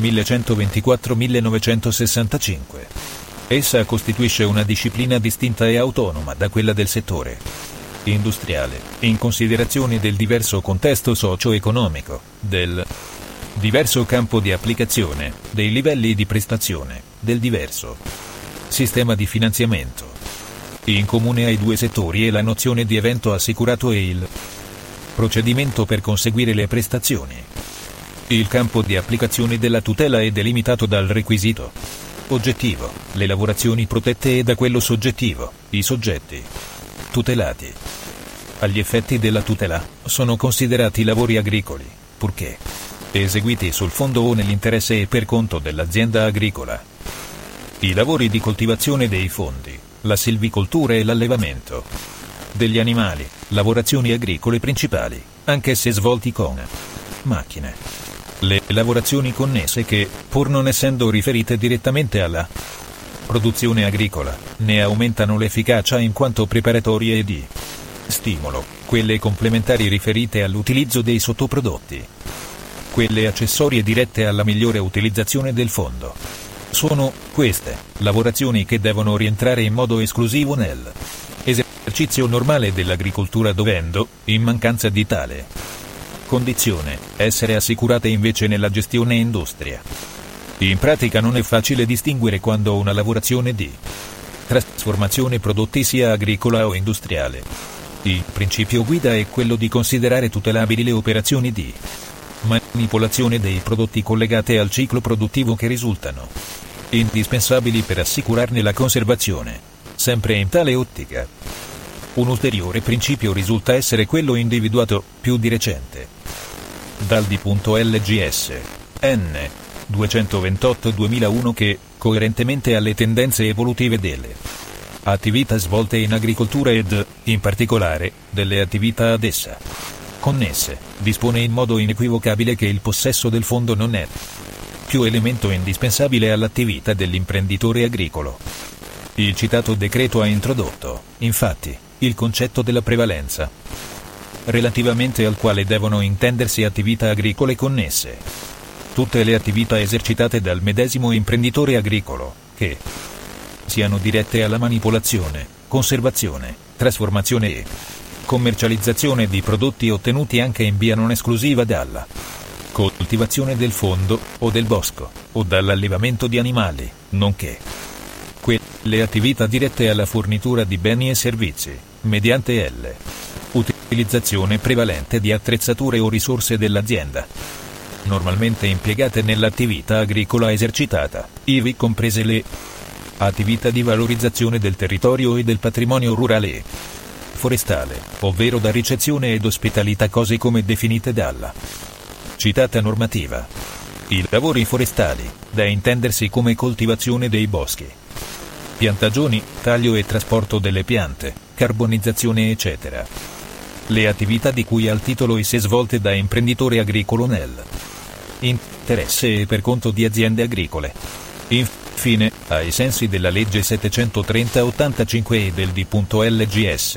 1124-1965. Essa costituisce una disciplina distinta e autonoma da quella del settore industriale, in considerazione del diverso contesto socio-economico, del diverso campo di applicazione, dei livelli di prestazione, del diverso sistema di finanziamento. In comune ai due settori è la nozione di evento assicurato e il procedimento per conseguire le prestazioni. Il campo di applicazione della tutela è delimitato dal requisito oggettivo, le lavorazioni protette, e da quello soggettivo, i soggetti tutelati. Agli effetti della tutela, sono considerati lavori agricoli, purché eseguiti sul fondo o nell'interesse e per conto dell'azienda agricola. I lavori di coltivazione dei fondi, la silvicoltura e l'allevamento degli animali, lavorazioni agricole principali, anche se svolti con macchine. Le lavorazioni connesse che, pur non essendo riferite direttamente alla produzione agricola, ne aumentano l'efficacia in quanto preparatorie e di stimolo, quelle complementari riferite all'utilizzo dei sottoprodotti, quelle accessorie dirette alla migliore utilizzazione del fondo. Sono, queste, lavorazioni che devono rientrare in modo esclusivo nel esercizio normale dell'agricoltura, dovendo, in mancanza di tale condizione, essere assicurate invece nella gestione industria. In pratica non è facile distinguere quando una lavorazione di trasformazione prodotti sia agricola o industriale. Il principio guida è quello di considerare tutelabili le operazioni di manipolazione dei prodotti collegate al ciclo produttivo che risultano indispensabili per assicurarne la conservazione, sempre in tale ottica. Un ulteriore principio risulta essere quello individuato, più di recente, dal D.LGS N. 228/2001 che, coerentemente alle tendenze evolutive delle attività svolte in agricoltura ed, in particolare, delle attività ad essa connesse, dispone in modo inequivocabile che il possesso del fondo non è più elemento indispensabile all'attività dell'imprenditore agricolo. Il citato decreto ha introdotto, infatti, il concetto della prevalenza, relativamente al quale devono intendersi attività agricole connesse. Tutte le attività esercitate dal medesimo imprenditore agricolo, che siano dirette alla manipolazione, conservazione, trasformazione e commercializzazione di prodotti ottenuti anche in via non esclusiva dalla coltivazione del fondo, o del bosco, o dall'allevamento di animali, nonché quelle attività dirette alla fornitura di beni e servizi, mediante utilizzazione prevalente di attrezzature o risorse dell'azienda, normalmente impiegate nell'attività agricola esercitata, ivi comprese le attività di valorizzazione del territorio e del patrimonio rurale e forestale, ovvero da ricezione ed ospitalità, così come definite dalla citata normativa. I lavori forestali, da intendersi come coltivazione dei boschi, piantagioni, taglio e trasporto delle piante, carbonizzazione eccetera. Le attività di cui al titolo I se svolte da imprenditore agricolo nel interesse e per conto di aziende agricole. Infine, ai sensi della legge 730/85 e del D.LGS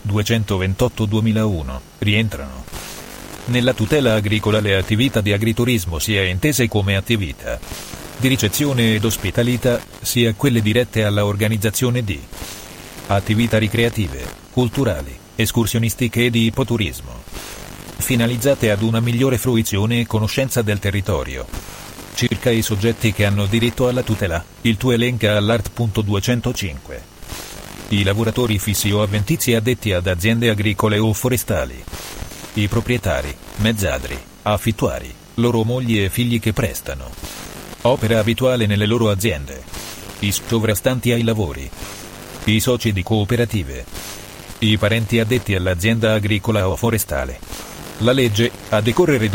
228/2001, rientrano nella tutela agricola le attività di agriturismo, sia intese come attività di ricezione ed ospitalità, sia quelle dirette alla organizzazione di attività ricreative, culturali, escursionistiche e di ipoturismo, finalizzate ad una migliore fruizione e conoscenza del territorio. Circa i soggetti che hanno diritto alla tutela, il TUE elenca all'art. 205 i lavoratori fissi o avventizi addetti ad aziende agricole o forestali, i proprietari, mezzadri, affittuari, loro mogli e figli che prestano opera abituale nelle loro aziende, i sovrastanti ai lavori, i soci di cooperative, i parenti addetti all'azienda agricola o forestale. La legge, a decorrere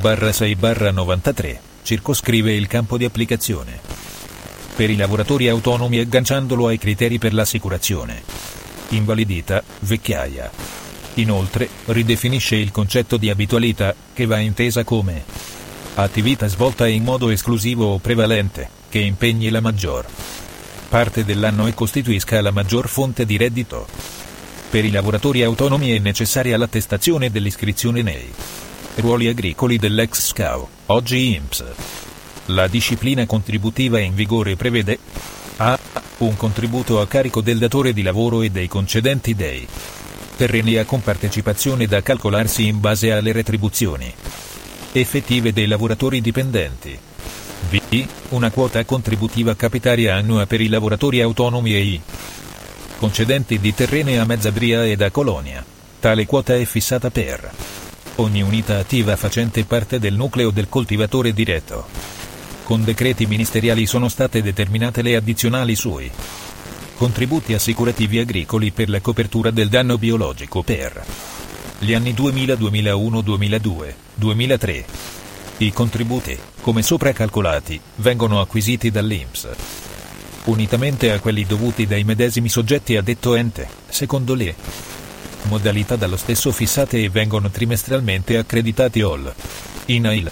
dall'1/6/93, circoscrive il campo di applicazione per i lavoratori autonomi agganciandolo ai criteri per l'assicurazione, invalidità, vecchiaia. Inoltre, ridefinisce il concetto di abitualità, che va intesa come attività svolta in modo esclusivo o prevalente, che impegni la maggior parte dell'anno e costituisca la maggior fonte di reddito. Per i lavoratori autonomi è necessaria l'attestazione dell'iscrizione nei ruoli agricoli dell'ex SCAO, oggi INPS. La disciplina contributiva in vigore prevede a. Un contributo a carico del datore di lavoro e dei concedenti dei terreni a compartecipazione da calcolarsi in base alle retribuzioni effettive dei lavoratori dipendenti. B. Una quota contributiva capitaria annua per i lavoratori autonomi e i concedenti di terreni a mezzadria ed a colonia. Tale quota è fissata per ogni unità attiva facente parte del nucleo del coltivatore diretto. Con decreti ministeriali sono state determinate le addizionali sui contributi assicurativi agricoli per la copertura del danno biologico per gli anni 2000, 2001, 2002, 2003. I contributi, come sopra calcolati, vengono acquisiti dall'INPS, unitamente a quelli dovuti dai medesimi soggetti a detto ente, secondo le modalità dallo stesso fissate, e vengono trimestralmente accreditati INAIL.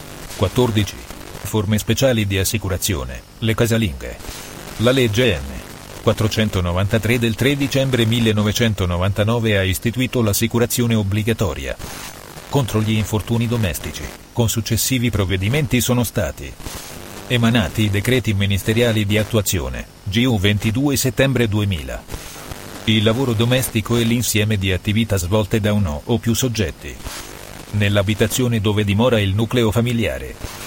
14. Forme speciali di assicurazione, le casalinghe. La legge N. 493 del 3 dicembre 1999 ha istituito l'assicurazione obbligatoria contro gli infortuni domestici. Con successivi provvedimenti sono stati emanati i decreti ministeriali di attuazione, GU 22 settembre 2000. Il lavoro domestico è l'insieme di attività svolte da uno o più soggetti nell'abitazione dove dimora il nucleo familiare.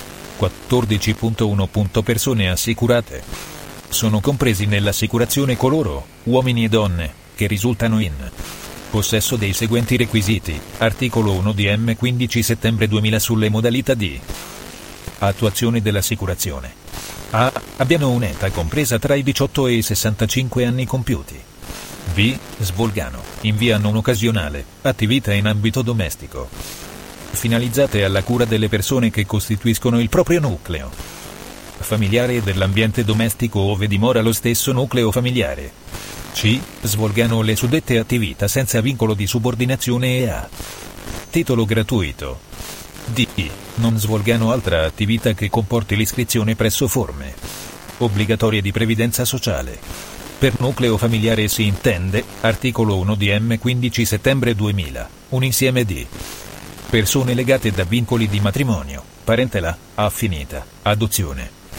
14.1. Persone assicurate. Sono compresi nell'assicurazione coloro, uomini e donne, che risultano in possesso dei seguenti requisiti, articolo 1 DM 15 settembre 2000 sulle modalità di attuazione dell'assicurazione. A. Abbiano un'età compresa tra i 18 e i 65 anni compiuti. B. Svolgano, in via non occasionale, attività in ambito domestico, finalizzate alla cura delle persone che costituiscono il proprio nucleo familiare e dell'ambiente domestico ove dimora lo stesso nucleo familiare. C. Svolgano le suddette attività senza vincolo di subordinazione e a titolo gratuito. D. Non svolgano altra attività che comporti l'iscrizione presso forme obbligatorie di previdenza sociale. Per nucleo familiare si intende, articolo 1 DM 15 settembre 2000, un insieme di persone legate da vincoli di matrimonio, parentela, affinità, adozione,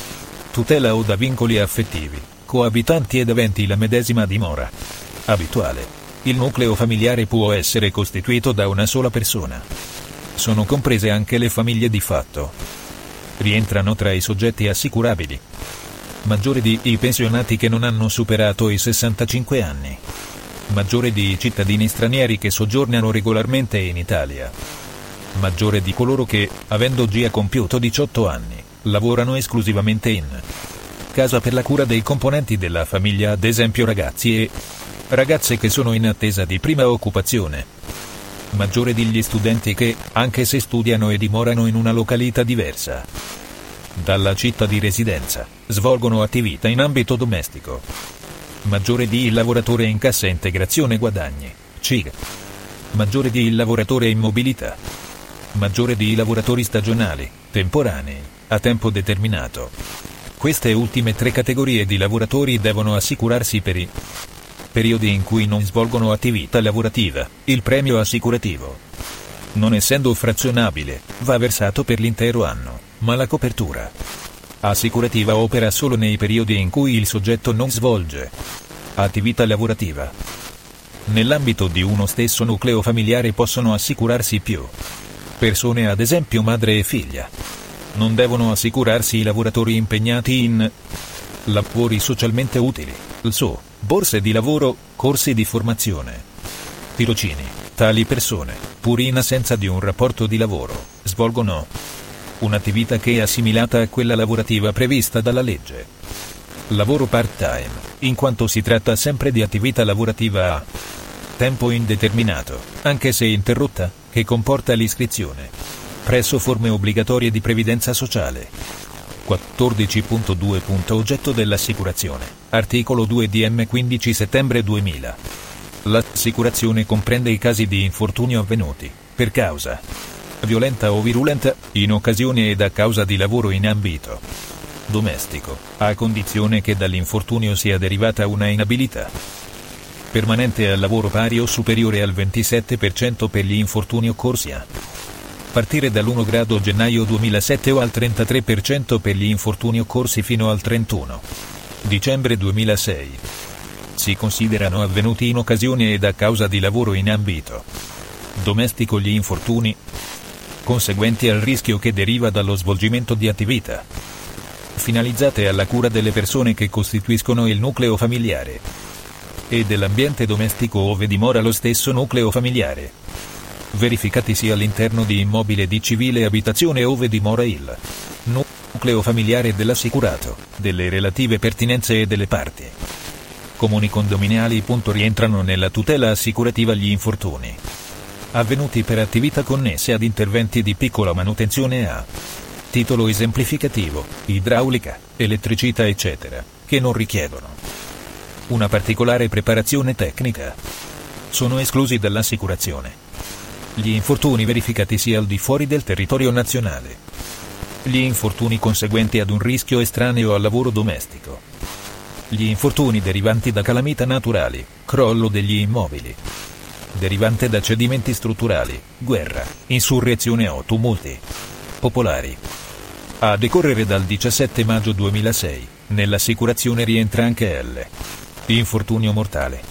tutela o da vincoli affettivi, coabitanti ed aventi la medesima dimora abituale. Il nucleo familiare può essere costituito da una sola persona. Sono comprese anche le famiglie di fatto. Rientrano tra i soggetti assicurabili maggiore di i pensionati che non hanno superato i 65 anni, maggiore di i cittadini stranieri che soggiornano regolarmente in Italia, maggiore di coloro che, avendo già compiuto 18 anni, lavorano esclusivamente in casa per la cura dei componenti della famiglia, ad esempio ragazzi e ragazze che sono in attesa di prima occupazione, maggiore degli studenti che, anche se studiano e dimorano in una località diversa dalla città di residenza, svolgono attività in ambito domestico, maggiore di il lavoratore in cassa integrazione guadagni, CIG, maggiore di il lavoratore in mobilità, maggiore di i lavoratori stagionali, temporanei, a tempo determinato. Queste ultime tre categorie di lavoratori devono assicurarsi per i periodi in cui non svolgono attività lavorativa. Il premio assicurativo, non essendo frazionabile, va versato per l'intero anno, ma la copertura assicurativa opera solo nei periodi in cui il soggetto non svolge attività lavorativa. Nell'ambito di uno stesso nucleo familiare possono assicurarsi più persone, ad esempio madre e figlia. Non devono assicurarsi i lavoratori impegnati in lavori socialmente utili, LSU, borse di lavoro, corsi di formazione, tirocini. Tali persone, pur in assenza di un rapporto di lavoro, svolgono un'attività che è assimilata a quella lavorativa prevista dalla legge. Lavoro part-time, in quanto si tratta sempre di attività lavorativa a tempo indeterminato, anche se interrotta, che comporta l'iscrizione presso forme obbligatorie di previdenza sociale. 14.2. Oggetto dell'assicurazione. Articolo 2 DM 15 settembre 2000. L'assicurazione comprende i casi di infortunio avvenuti per causa violenta o virulenta, in occasione ed a causa di lavoro in ambito domestico, a condizione che dall'infortunio sia derivata una inabilità permanente al lavoro pari o superiore al 27% per gli infortuni occorsi a partire dall'1 grado gennaio 2007 o al 33% per gli infortuni occorsi fino al 31 dicembre 2006. Si considerano avvenuti in occasione ed a causa di lavoro in ambito domestico gli infortuni conseguenti al rischio che deriva dallo svolgimento di attività finalizzate alla cura delle persone che costituiscono il nucleo familiare e dell'ambiente domestico ove dimora lo stesso nucleo familiare, verificatisi all'interno di immobile di civile abitazione ove dimora il nucleo familiare dell'assicurato, delle relative pertinenze e delle parti comuni condominiali. Rientrano nella tutela assicurativa gli infortuni avvenuti per attività connesse ad interventi di piccola manutenzione a titolo esemplificativo, idraulica, elettricità eccetera, che non richiedono una particolare preparazione tecnica. Sono esclusi dall'assicurazione gli infortuni verificatisi al di fuori del territorio nazionale, gli infortuni conseguenti ad un rischio estraneo al lavoro domestico, gli infortuni derivanti da calamità naturali, crollo degli immobili derivante da cedimenti strutturali, guerra, insurrezione o tumulti popolari. A decorrere dal 17 maggio 2006, nell'assicurazione rientra anche l'infortunio mortale.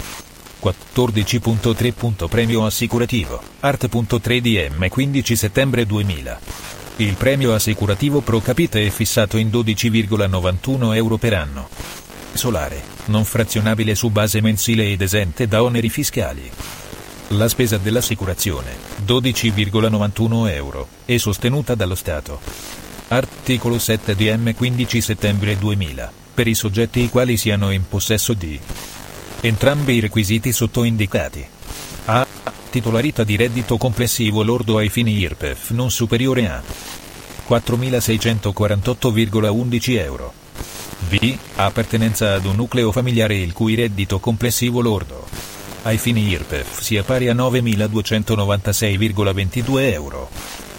14.3. Premio assicurativo, Art.3 DM 15 settembre 2000. Il premio assicurativo pro capite è fissato in 12,91 euro per anno solare, non frazionabile su base mensile ed esente da oneri fiscali. La spesa dell'assicurazione, 12,91 euro, è sostenuta dallo Stato. Articolo 7 DM 15 settembre 2000. Per i soggetti i quali siano in possesso di entrambi i requisiti sottoindicati. A. Titolarità di reddito complessivo lordo ai fini IRPEF non superiore a 4.648,11 euro. B. Appartenenza ad un nucleo familiare il cui reddito complessivo lordo ai fini IRPEF sia pari a 9.296,22 euro.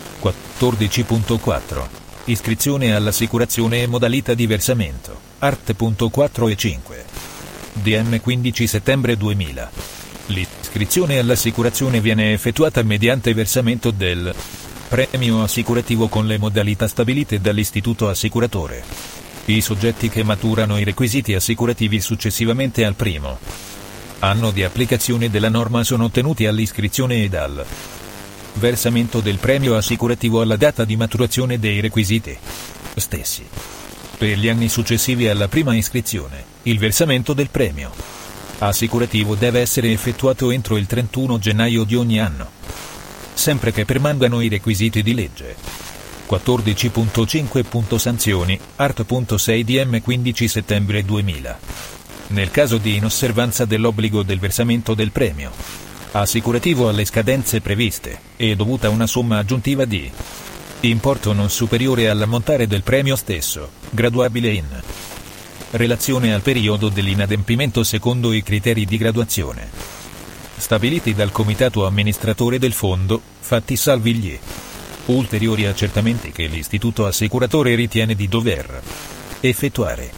14.4. Iscrizione all'assicurazione e modalità di versamento. Art.4 e 5. DM 15 settembre 2000. L'iscrizione all'assicurazione viene effettuata mediante versamento del premio assicurativo con le modalità stabilite dall'istituto assicuratore. I soggetti che maturano i requisiti assicurativi successivamente al primo anno di applicazione della norma sono tenuti all'iscrizione ed al versamento del premio assicurativo alla data di maturazione dei requisiti stessi. Per gli anni successivi alla prima iscrizione, il versamento del premio assicurativo deve essere effettuato entro il 31 gennaio di ogni anno, sempre che permangano i requisiti di legge. 14.5. Sanzioni, art.6 DM 15 settembre 2000. Nel caso di inosservanza dell'obbligo del versamento del premio assicurativo alle scadenze previste, è dovuta una somma aggiuntiva di importo non superiore all'ammontare del premio stesso, graduabile in relazione al periodo dell'inadempimento secondo i criteri di graduazione stabiliti dal comitato amministratore del fondo, fatti salvi gli ulteriori accertamenti che l'istituto assicuratore ritiene di dover effettuare.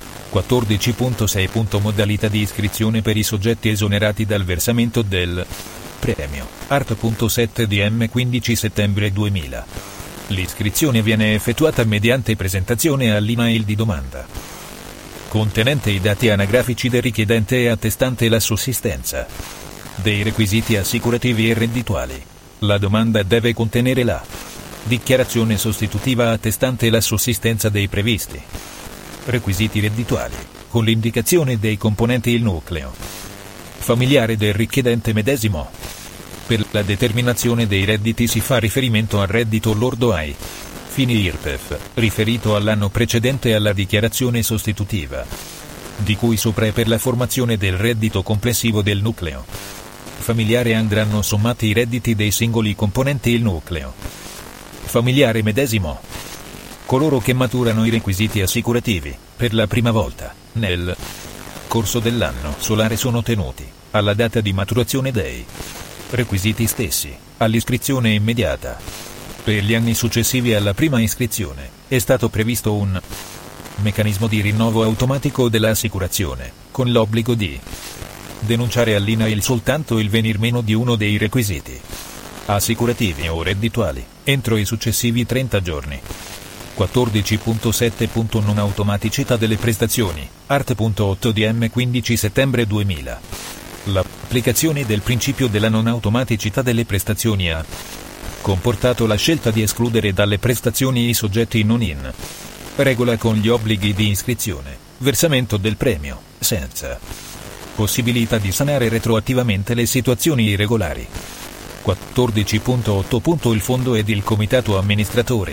14.6. Modalità di iscrizione per i soggetti esonerati dal versamento del premio, art.7 DM 15 settembre 2000. L'iscrizione viene effettuata mediante presentazione all'email di domanda contenente i dati anagrafici del richiedente e attestante la sussistenza dei requisiti assicurativi e reddituali. La domanda deve contenere la dichiarazione sostitutiva attestante la sussistenza dei previsti requisiti reddituali, con l'indicazione dei componenti il nucleo familiare del richiedente medesimo. Per la determinazione dei redditi si fa riferimento al reddito lordo ai fini IRPEF, riferito all'anno precedente alla dichiarazione sostitutiva, di cui sopra, e per la formazione del reddito complessivo del nucleo familiare andranno sommati i redditi dei singoli componenti il nucleo familiare medesimo. Coloro che maturano i requisiti assicurativi per la prima volta nel corso dell'anno solare sono tenuti, alla data di maturazione dei requisiti stessi, all'iscrizione immediata. Per gli anni successivi alla prima iscrizione è stato previsto un meccanismo di rinnovo automatico dell'assicurazione, con l'obbligo di denunciare all'INAIL soltanto il venir meno di uno dei requisiti assicurativi o reddituali entro i successivi 30 giorni. 14.7. Non automaticità delle prestazioni, art.8 DM 15 settembre 2000. L'applicazione del principio della non automaticità delle prestazioni ha comportato la scelta di escludere dalle prestazioni i soggetti non in regola con gli obblighi di iscrizione, versamento del premio, senza possibilità di sanare retroattivamente le situazioni irregolari. 14.8. Il fondo ed il comitato amministratore,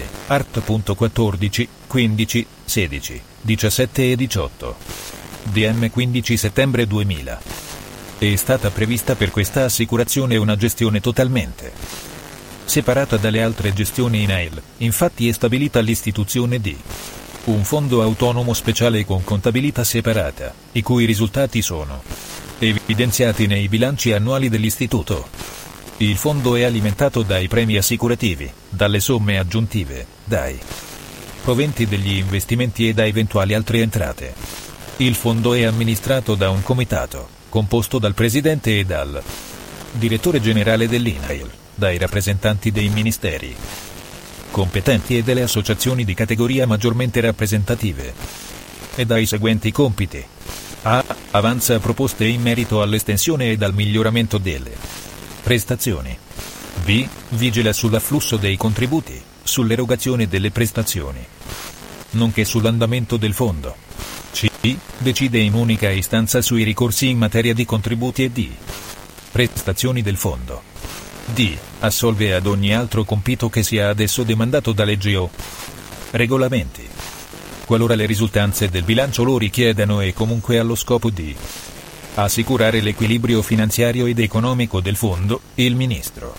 art.14, 15, 16, 17 e 18. DM 15 settembre 2000. È stata prevista per questa assicurazione una gestione totalmente separata dalle altre gestioni INAIL, infatti è stabilita l'istituzione di un fondo autonomo speciale con contabilità separata, i cui risultati sono evidenziati nei bilanci annuali dell'istituto. Il fondo è alimentato dai premi assicurativi, dalle somme aggiuntive, dai proventi degli investimenti e da eventuali altre entrate. Il fondo è amministrato da un comitato, composto dal presidente e dal direttore generale dell'INAIL, dai rappresentanti dei ministeri competenti e delle associazioni di categoria maggiormente rappresentative, e dai seguenti compiti. A. Avanza proposte in merito all'estensione ed al miglioramento delle prestazioni. B. Vigila sull'afflusso dei contributi, sull'erogazione delle prestazioni, nonché sull'andamento del fondo. C. Decide in unica istanza sui ricorsi in materia di contributi e di prestazioni del fondo. D. Assolve ad ogni altro compito che sia ad esso demandato da leggi o regolamenti, qualora le risultanze del bilancio lo richiedano, e comunque allo scopo di assicurare l'equilibrio finanziario ed economico del fondo. Il Ministro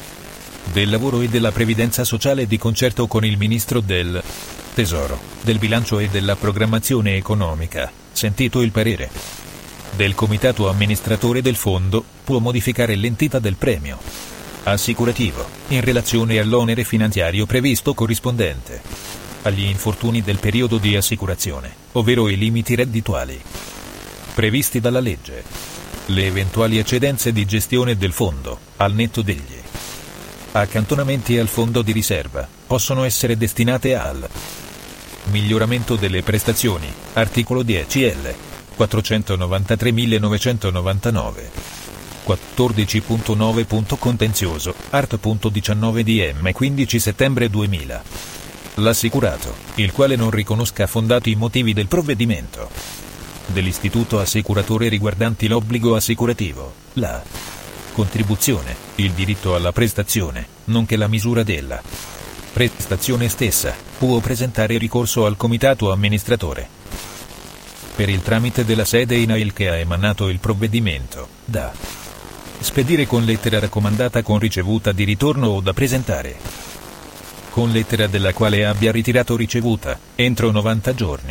del Lavoro e della Previdenza Sociale, di concerto con il Ministro del Tesoro, del Bilancio e della Programmazione Economica, sentito il parere del Comitato amministratore del fondo, può modificare l'entità del premio assicurativo, in relazione all'onere finanziario previsto corrispondente agli infortuni del periodo di assicurazione, ovvero i limiti reddituali previsti dalla legge. Le eventuali eccedenze di gestione del fondo, al netto degli accantonamenti al fondo di riserva, possono essere destinate al Miglioramento delle prestazioni, articolo 10L. 493.999. 14.9. Contenzioso, art.19 DM 15 settembre 2000. L'assicurato, il quale non riconosca fondati i motivi del provvedimento dell'istituto assicuratore riguardanti l'obbligo assicurativo, la contribuzione, il diritto alla prestazione, nonché la misura della prestazione stessa, può presentare ricorso al comitato amministratore per il tramite della sede INAIL che ha emanato il provvedimento, da spedire con lettera raccomandata con ricevuta di ritorno o da presentare con lettera della quale abbia ritirato ricevuta, entro 90 giorni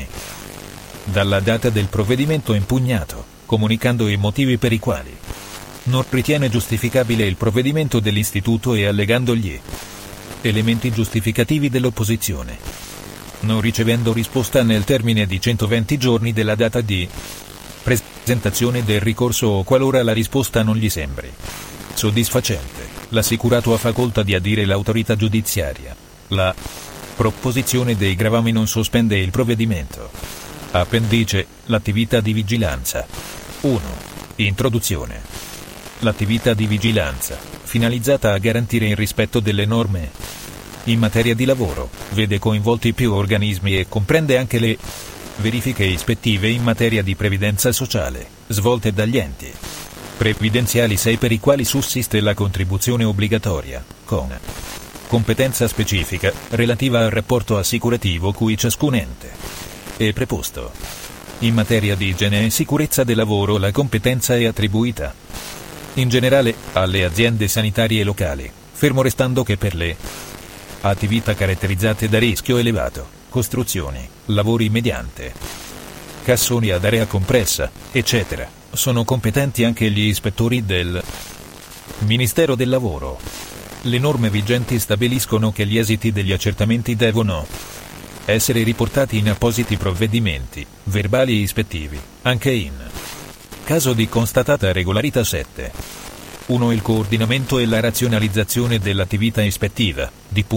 dalla data del provvedimento impugnato, comunicando i motivi per i quali non ritiene giustificabile il provvedimento dell'istituto e allegando gli elementi giustificativi dell'opposizione, non ricevendo risposta nel termine di 120 giorni della data di presentazione del ricorso o qualora la risposta non gli sembri soddisfacente, l'assicurato ha facoltà di adire l'autorità giudiziaria. La proposizione dei gravami non sospende il provvedimento. Appendice, l'attività di vigilanza. 1. Introduzione. L'attività di vigilanza, finalizzata a garantire il rispetto delle norme in materia di lavoro, vede coinvolti più organismi e comprende anche le verifiche ispettive in materia di previdenza sociale, svolte dagli enti previdenziali 6 per i quali sussiste la contribuzione obbligatoria, con competenza specifica, relativa al rapporto assicurativo cui ciascun ente è preposto. In materia di igiene e sicurezza del lavoro la competenza è attribuita, in generale, alle aziende sanitarie locali, fermo restando che per le attività caratterizzate da rischio elevato, costruzioni, lavori mediante cassoni ad area compressa, eccetera, sono competenti anche gli ispettori del Ministero del Lavoro. Le norme vigenti stabiliscono che gli esiti degli accertamenti devono essere riportati in appositi provvedimenti, verbali ispettivi, anche in caso di constatata regolarità. 7. 1. Il coordinamento e la razionalizzazione dell'attività ispettiva,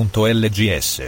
D.LGS.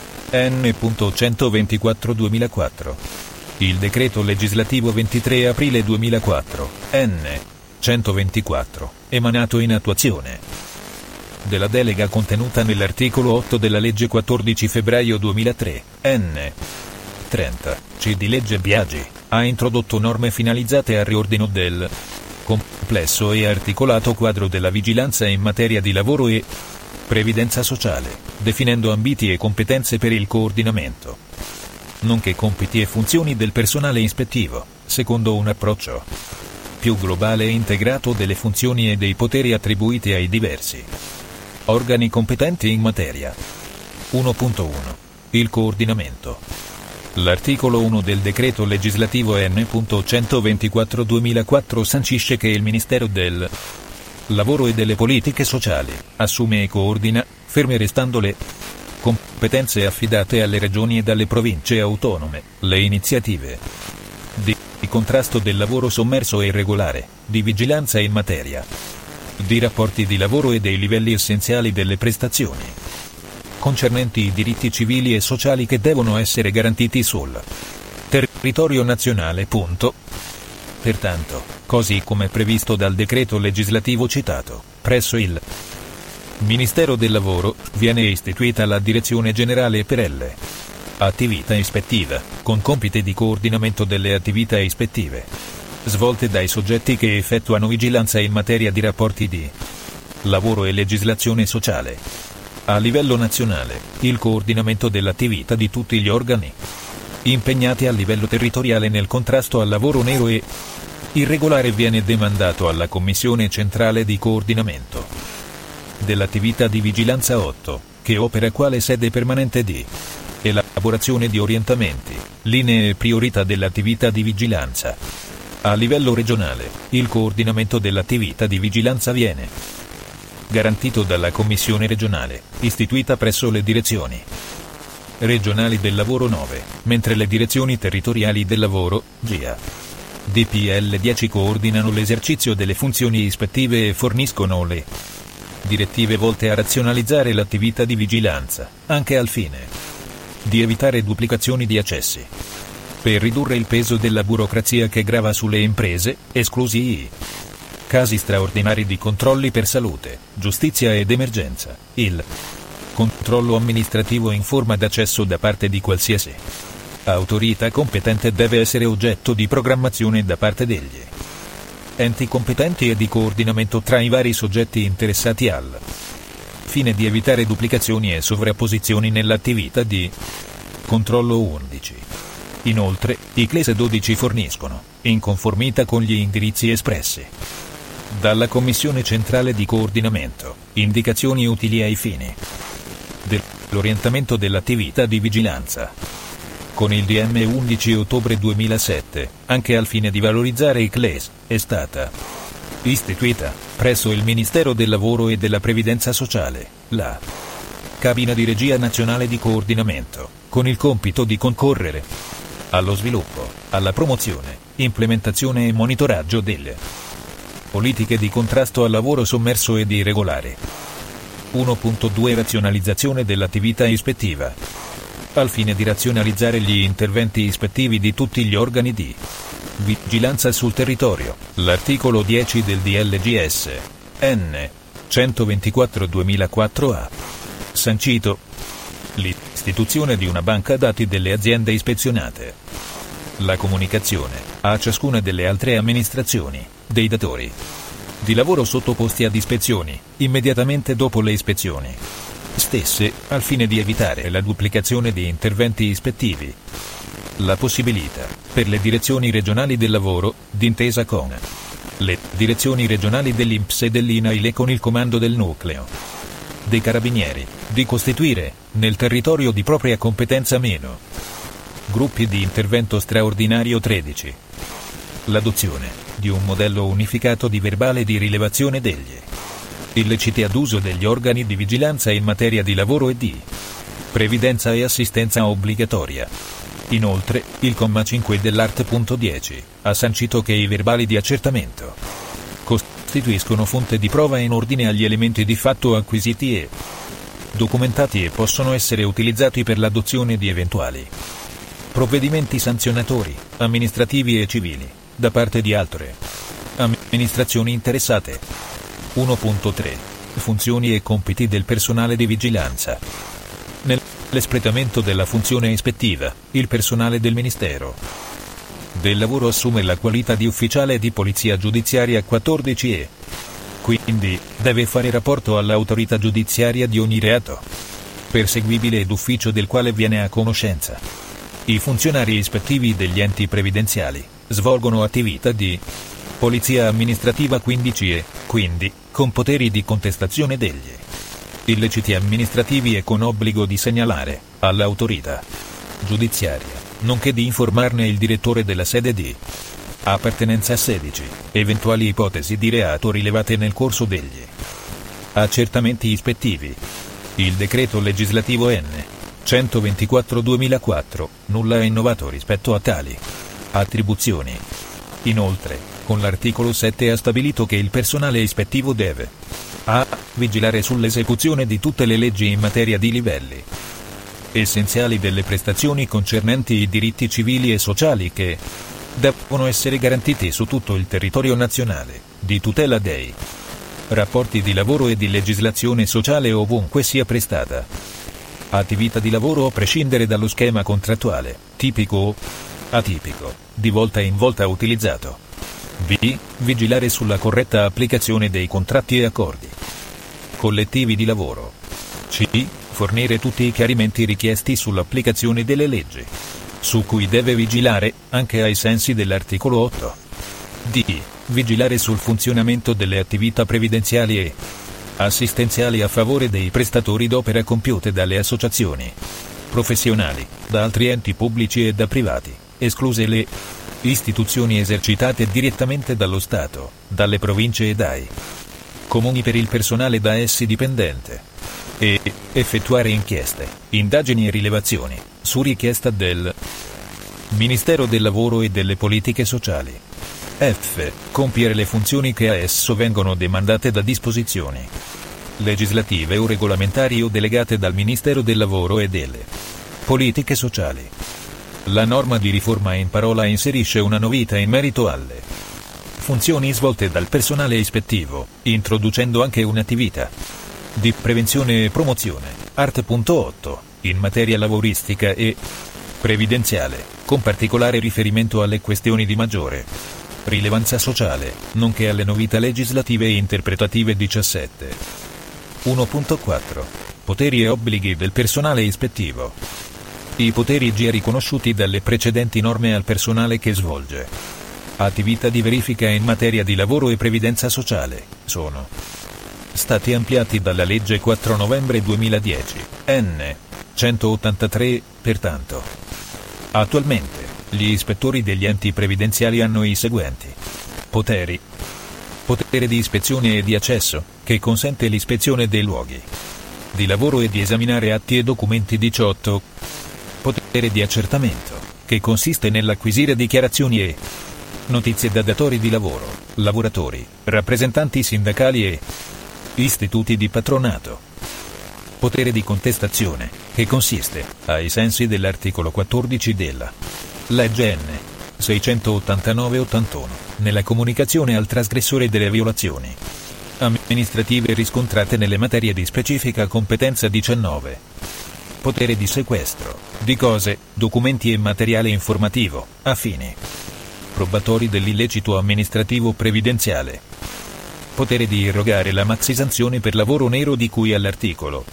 N.124/2004. Il decreto legislativo 23 aprile 2004, N. 124, emanato in attuazione della delega contenuta nell'articolo 8 della legge 14 febbraio 2003, N. 30, C di legge Biagi, ha introdotto norme finalizzate al riordino del complesso e articolato quadro della vigilanza in materia di lavoro e previdenza sociale, definendo ambiti e competenze per il coordinamento, nonché compiti e funzioni del personale ispettivo, secondo un approccio più globale e integrato delle funzioni e dei poteri attribuiti ai diversi organi competenti in materia. 1.1. Il coordinamento. L'articolo 1 del decreto legislativo N.124/2004 sancisce che il Ministero del Lavoro e delle Politiche Sociali assume e coordina, ferme restando le competenze affidate alle regioni e alle province autonome, le iniziative di contrasto del lavoro sommerso e irregolare, di vigilanza in materia di rapporti di lavoro e dei livelli essenziali delle prestazioni concernenti i diritti civili e sociali che devono essere garantiti sul territorio nazionale. Pertanto, così come previsto dal decreto legislativo citato, presso il Ministero del Lavoro viene istituita la Direzione Generale per l'attività ispettiva, con compiti di coordinamento delle attività ispettive svolte dai soggetti che effettuano vigilanza in materia di rapporti di lavoro e legislazione sociale. A livello nazionale, il coordinamento dell'attività di tutti gli organi impegnati a livello territoriale nel contrasto al lavoro nero e irregolare viene demandato alla Commissione Centrale di Coordinamento dell'attività di vigilanza 8, che opera quale sede permanente di elaborazione di orientamenti, linee e priorità dell'attività di vigilanza. A livello regionale, il coordinamento dell'attività di vigilanza viene garantito dalla Commissione regionale, istituita presso le direzioni regionali del lavoro 9, mentre le direzioni territoriali del lavoro, GIA, DPL 10 coordinano l'esercizio delle funzioni ispettive e forniscono le direttive volte a razionalizzare l'attività di vigilanza, anche al fine di evitare duplicazioni di accessi. Per ridurre il peso della burocrazia che grava sulle imprese, esclusi i casi straordinari di controlli per salute, giustizia ed emergenza, il controllo amministrativo in forma d'accesso da parte di qualsiasi autorità competente deve essere oggetto di programmazione da parte degli enti competenti e di coordinamento tra i vari soggetti interessati al fine di evitare duplicazioni e sovrapposizioni nell'attività di controllo 11. Inoltre, i CLES 12 forniscono, in conformità con gli indirizzi espressi dalla Commissione Centrale di Coordinamento, indicazioni utili ai fini dell'orientamento dell'attività di vigilanza. Con il DM 11 ottobre 2007, anche al fine di valorizzare i CLES, è stata istituita, presso il Ministero del Lavoro e della Previdenza Sociale, la Cabina di Regia Nazionale di Coordinamento, con il compito di concorrere allo sviluppo, alla promozione, implementazione e monitoraggio delle politiche di contrasto al lavoro sommerso ed irregolare. 1.2 Razionalizzazione dell'attività ispettiva. Al fine di razionalizzare gli interventi ispettivi di tutti gli organi di vigilanza sul territorio, l'articolo 10 del DLGS N. 124/2004 ha sancito l'istituzione di una banca dati delle aziende ispezionate, la comunicazione a ciascuna delle altre amministrazioni dei datori di lavoro sottoposti ad ispezioni, immediatamente dopo le ispezioni stesse, al fine di evitare la duplicazione di interventi ispettivi. La possibilità, per le direzioni regionali del lavoro, d'intesa con le direzioni regionali dell'INPS e dell'INAIL e con il comando del nucleo dei carabinieri, di costituire, nel territorio di propria competenza gruppi di intervento straordinario 13. L'adozione di un modello unificato di verbale di rilevazione degli illeciti ad uso degli organi di vigilanza in materia di lavoro e di previdenza e assistenza obbligatoria. Inoltre, il comma 5 dell'art.10 ha sancito che i verbali di accertamento costituiscono fonte di prova in ordine agli elementi di fatto acquisiti e documentati e possono essere utilizzati per l'adozione di eventuali provvedimenti sanzionatori, amministrativi e civili, da parte di altre amministrazioni interessate. 1.3 Funzioni e compiti del personale di vigilanza. Nell'espletamento della funzione ispettiva, il personale del Ministero del Lavoro assume la qualità di ufficiale di polizia giudiziaria 14 e quindi deve fare rapporto all'autorità giudiziaria di ogni reato perseguibile ed ufficio del quale viene a conoscenza. I funzionari ispettivi degli enti previdenziali svolgono attività di polizia amministrativa 15 e, quindi, con poteri di contestazione degli illeciti amministrativi e con obbligo di segnalare all'autorità giudiziaria, nonché di informarne il direttore della sede di appartenenza a 16, eventuali ipotesi di reato rilevate nel corso degli accertamenti ispettivi. Il decreto legislativo N. 124/2004 nulla è innovato rispetto a tali attribuzioni. Inoltre, con l'articolo 7 ha stabilito che il personale ispettivo deve a. vigilare sull'esecuzione di tutte le leggi in materia di livelli essenziali delle prestazioni concernenti i diritti civili e sociali che devono essere garantiti su tutto il territorio nazionale, di tutela dei rapporti di lavoro e di legislazione sociale ovunque sia prestata attività di lavoro a prescindere dallo schema contrattuale, tipico o atipico, di volta in volta utilizzato. B. Vigilare sulla corretta applicazione dei contratti e accordi collettivi di lavoro. C. Fornire tutti i chiarimenti richiesti sull'applicazione delle leggi, su cui deve vigilare, anche ai sensi dell'articolo 8. D. Vigilare sul funzionamento delle attività previdenziali e assistenziali a favore dei prestatori d'opera compiute dalle associazioni professionali, da altri enti pubblici e da privati, escluse le istituzioni esercitate direttamente dallo Stato, dalle province e dai comuni per il personale da essi dipendente, e effettuare inchieste, indagini e rilevazioni, su richiesta del Ministero del Lavoro e delle Politiche Sociali. F. Compiere le funzioni che a esso vengono demandate da disposizioni legislative o regolamentari o delegate dal Ministero del Lavoro e delle Politiche sociali. La norma di riforma in parola inserisce una novità in merito alle funzioni svolte dal personale ispettivo, introducendo anche un'attività di prevenzione e promozione, art.8, in materia lavoristica e previdenziale, con particolare riferimento alle questioni di maggiore rilevanza sociale, nonché alle novità legislative e interpretative 17. 1.4. Poteri e obblighi del personale ispettivo. I poteri già riconosciuti dalle precedenti norme al personale che svolge attività di verifica in materia di lavoro e previdenza sociale sono stati ampliati dalla legge 4 novembre 2010, N. 183, pertanto. Attualmente, gli ispettori degli enti previdenziali hanno i seguenti poteri. Potere di ispezione e di accesso, che consente l'ispezione dei luoghi di lavoro e di esaminare atti e documenti 18. Potere di accertamento, che consiste nell'acquisire dichiarazioni e notizie da datori di lavoro, lavoratori, rappresentanti sindacali e istituti di patronato. Potere di contestazione, che consiste, ai sensi dell'articolo 14 della legge N. 689/81, nella comunicazione al trasgressore delle violazioni amministrative riscontrate nelle materie di specifica competenza 19. Potere di sequestro di cose, documenti e materiale informativo, a fini probatori dell'illecito amministrativo previdenziale. Potere di irrogare la maxisanzione per lavoro nero di cui all'articolo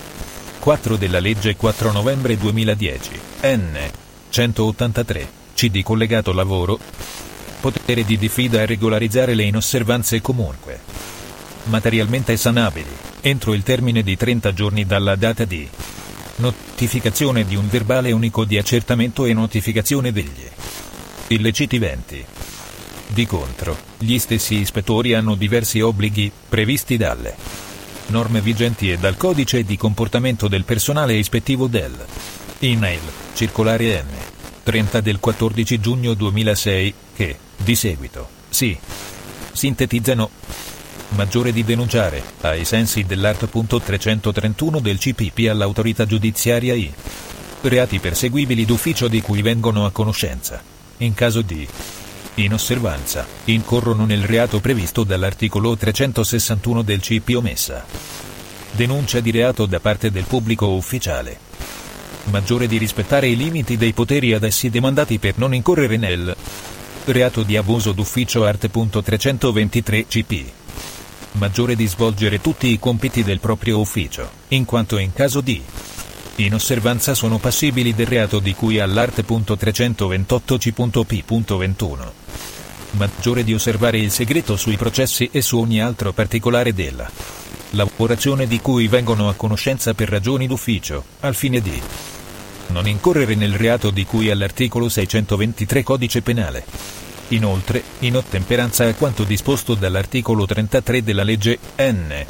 4 della legge 4 novembre 2010, N. 183, CD collegato lavoro. Potere di diffida a regolarizzare le inosservanze comunque materialmente sanabili, entro il termine di 30 giorni dalla data di notificazione di un verbale unico di accertamento e notificazione degli illeciti venti. Di contro, gli stessi ispettori hanno diversi obblighi, previsti dalle norme vigenti e dal codice di comportamento del personale ispettivo del INAIL, circolare N. 30 del 14 giugno 2006, che, di seguito, si sintetizzano. Maggiore di denunciare, ai sensi dell'art.331 del CPP all'autorità giudiziaria i reati perseguibili d'ufficio di cui vengono a conoscenza. In caso di inosservanza, incorrono nel reato previsto dall'articolo 361 del CP omessa denuncia di reato da parte del pubblico ufficiale. Maggiore di rispettare i limiti dei poteri ad essi demandati per non incorrere nel reato di abuso d'ufficio art.323 CP. Maggiore di svolgere tutti i compiti del proprio ufficio, in quanto in caso di inosservanza sono passibili del reato di cui all'art.328 C.P.21. Maggiore di osservare il segreto sui processi e su ogni altro particolare della lavorazione di cui vengono a conoscenza per ragioni d'ufficio, al fine di non incorrere nel reato di cui all'articolo 623 Codice Penale. Inoltre, in ottemperanza a quanto disposto dall'articolo 33 della legge N.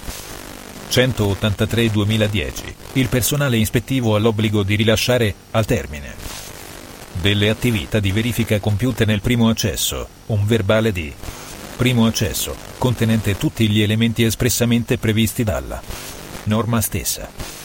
183/2010, il personale ispettivo ha l'obbligo di rilasciare, al termine delle attività di verifica compiute nel primo accesso, un verbale di primo accesso, contenente tutti gli elementi espressamente previsti dalla norma stessa.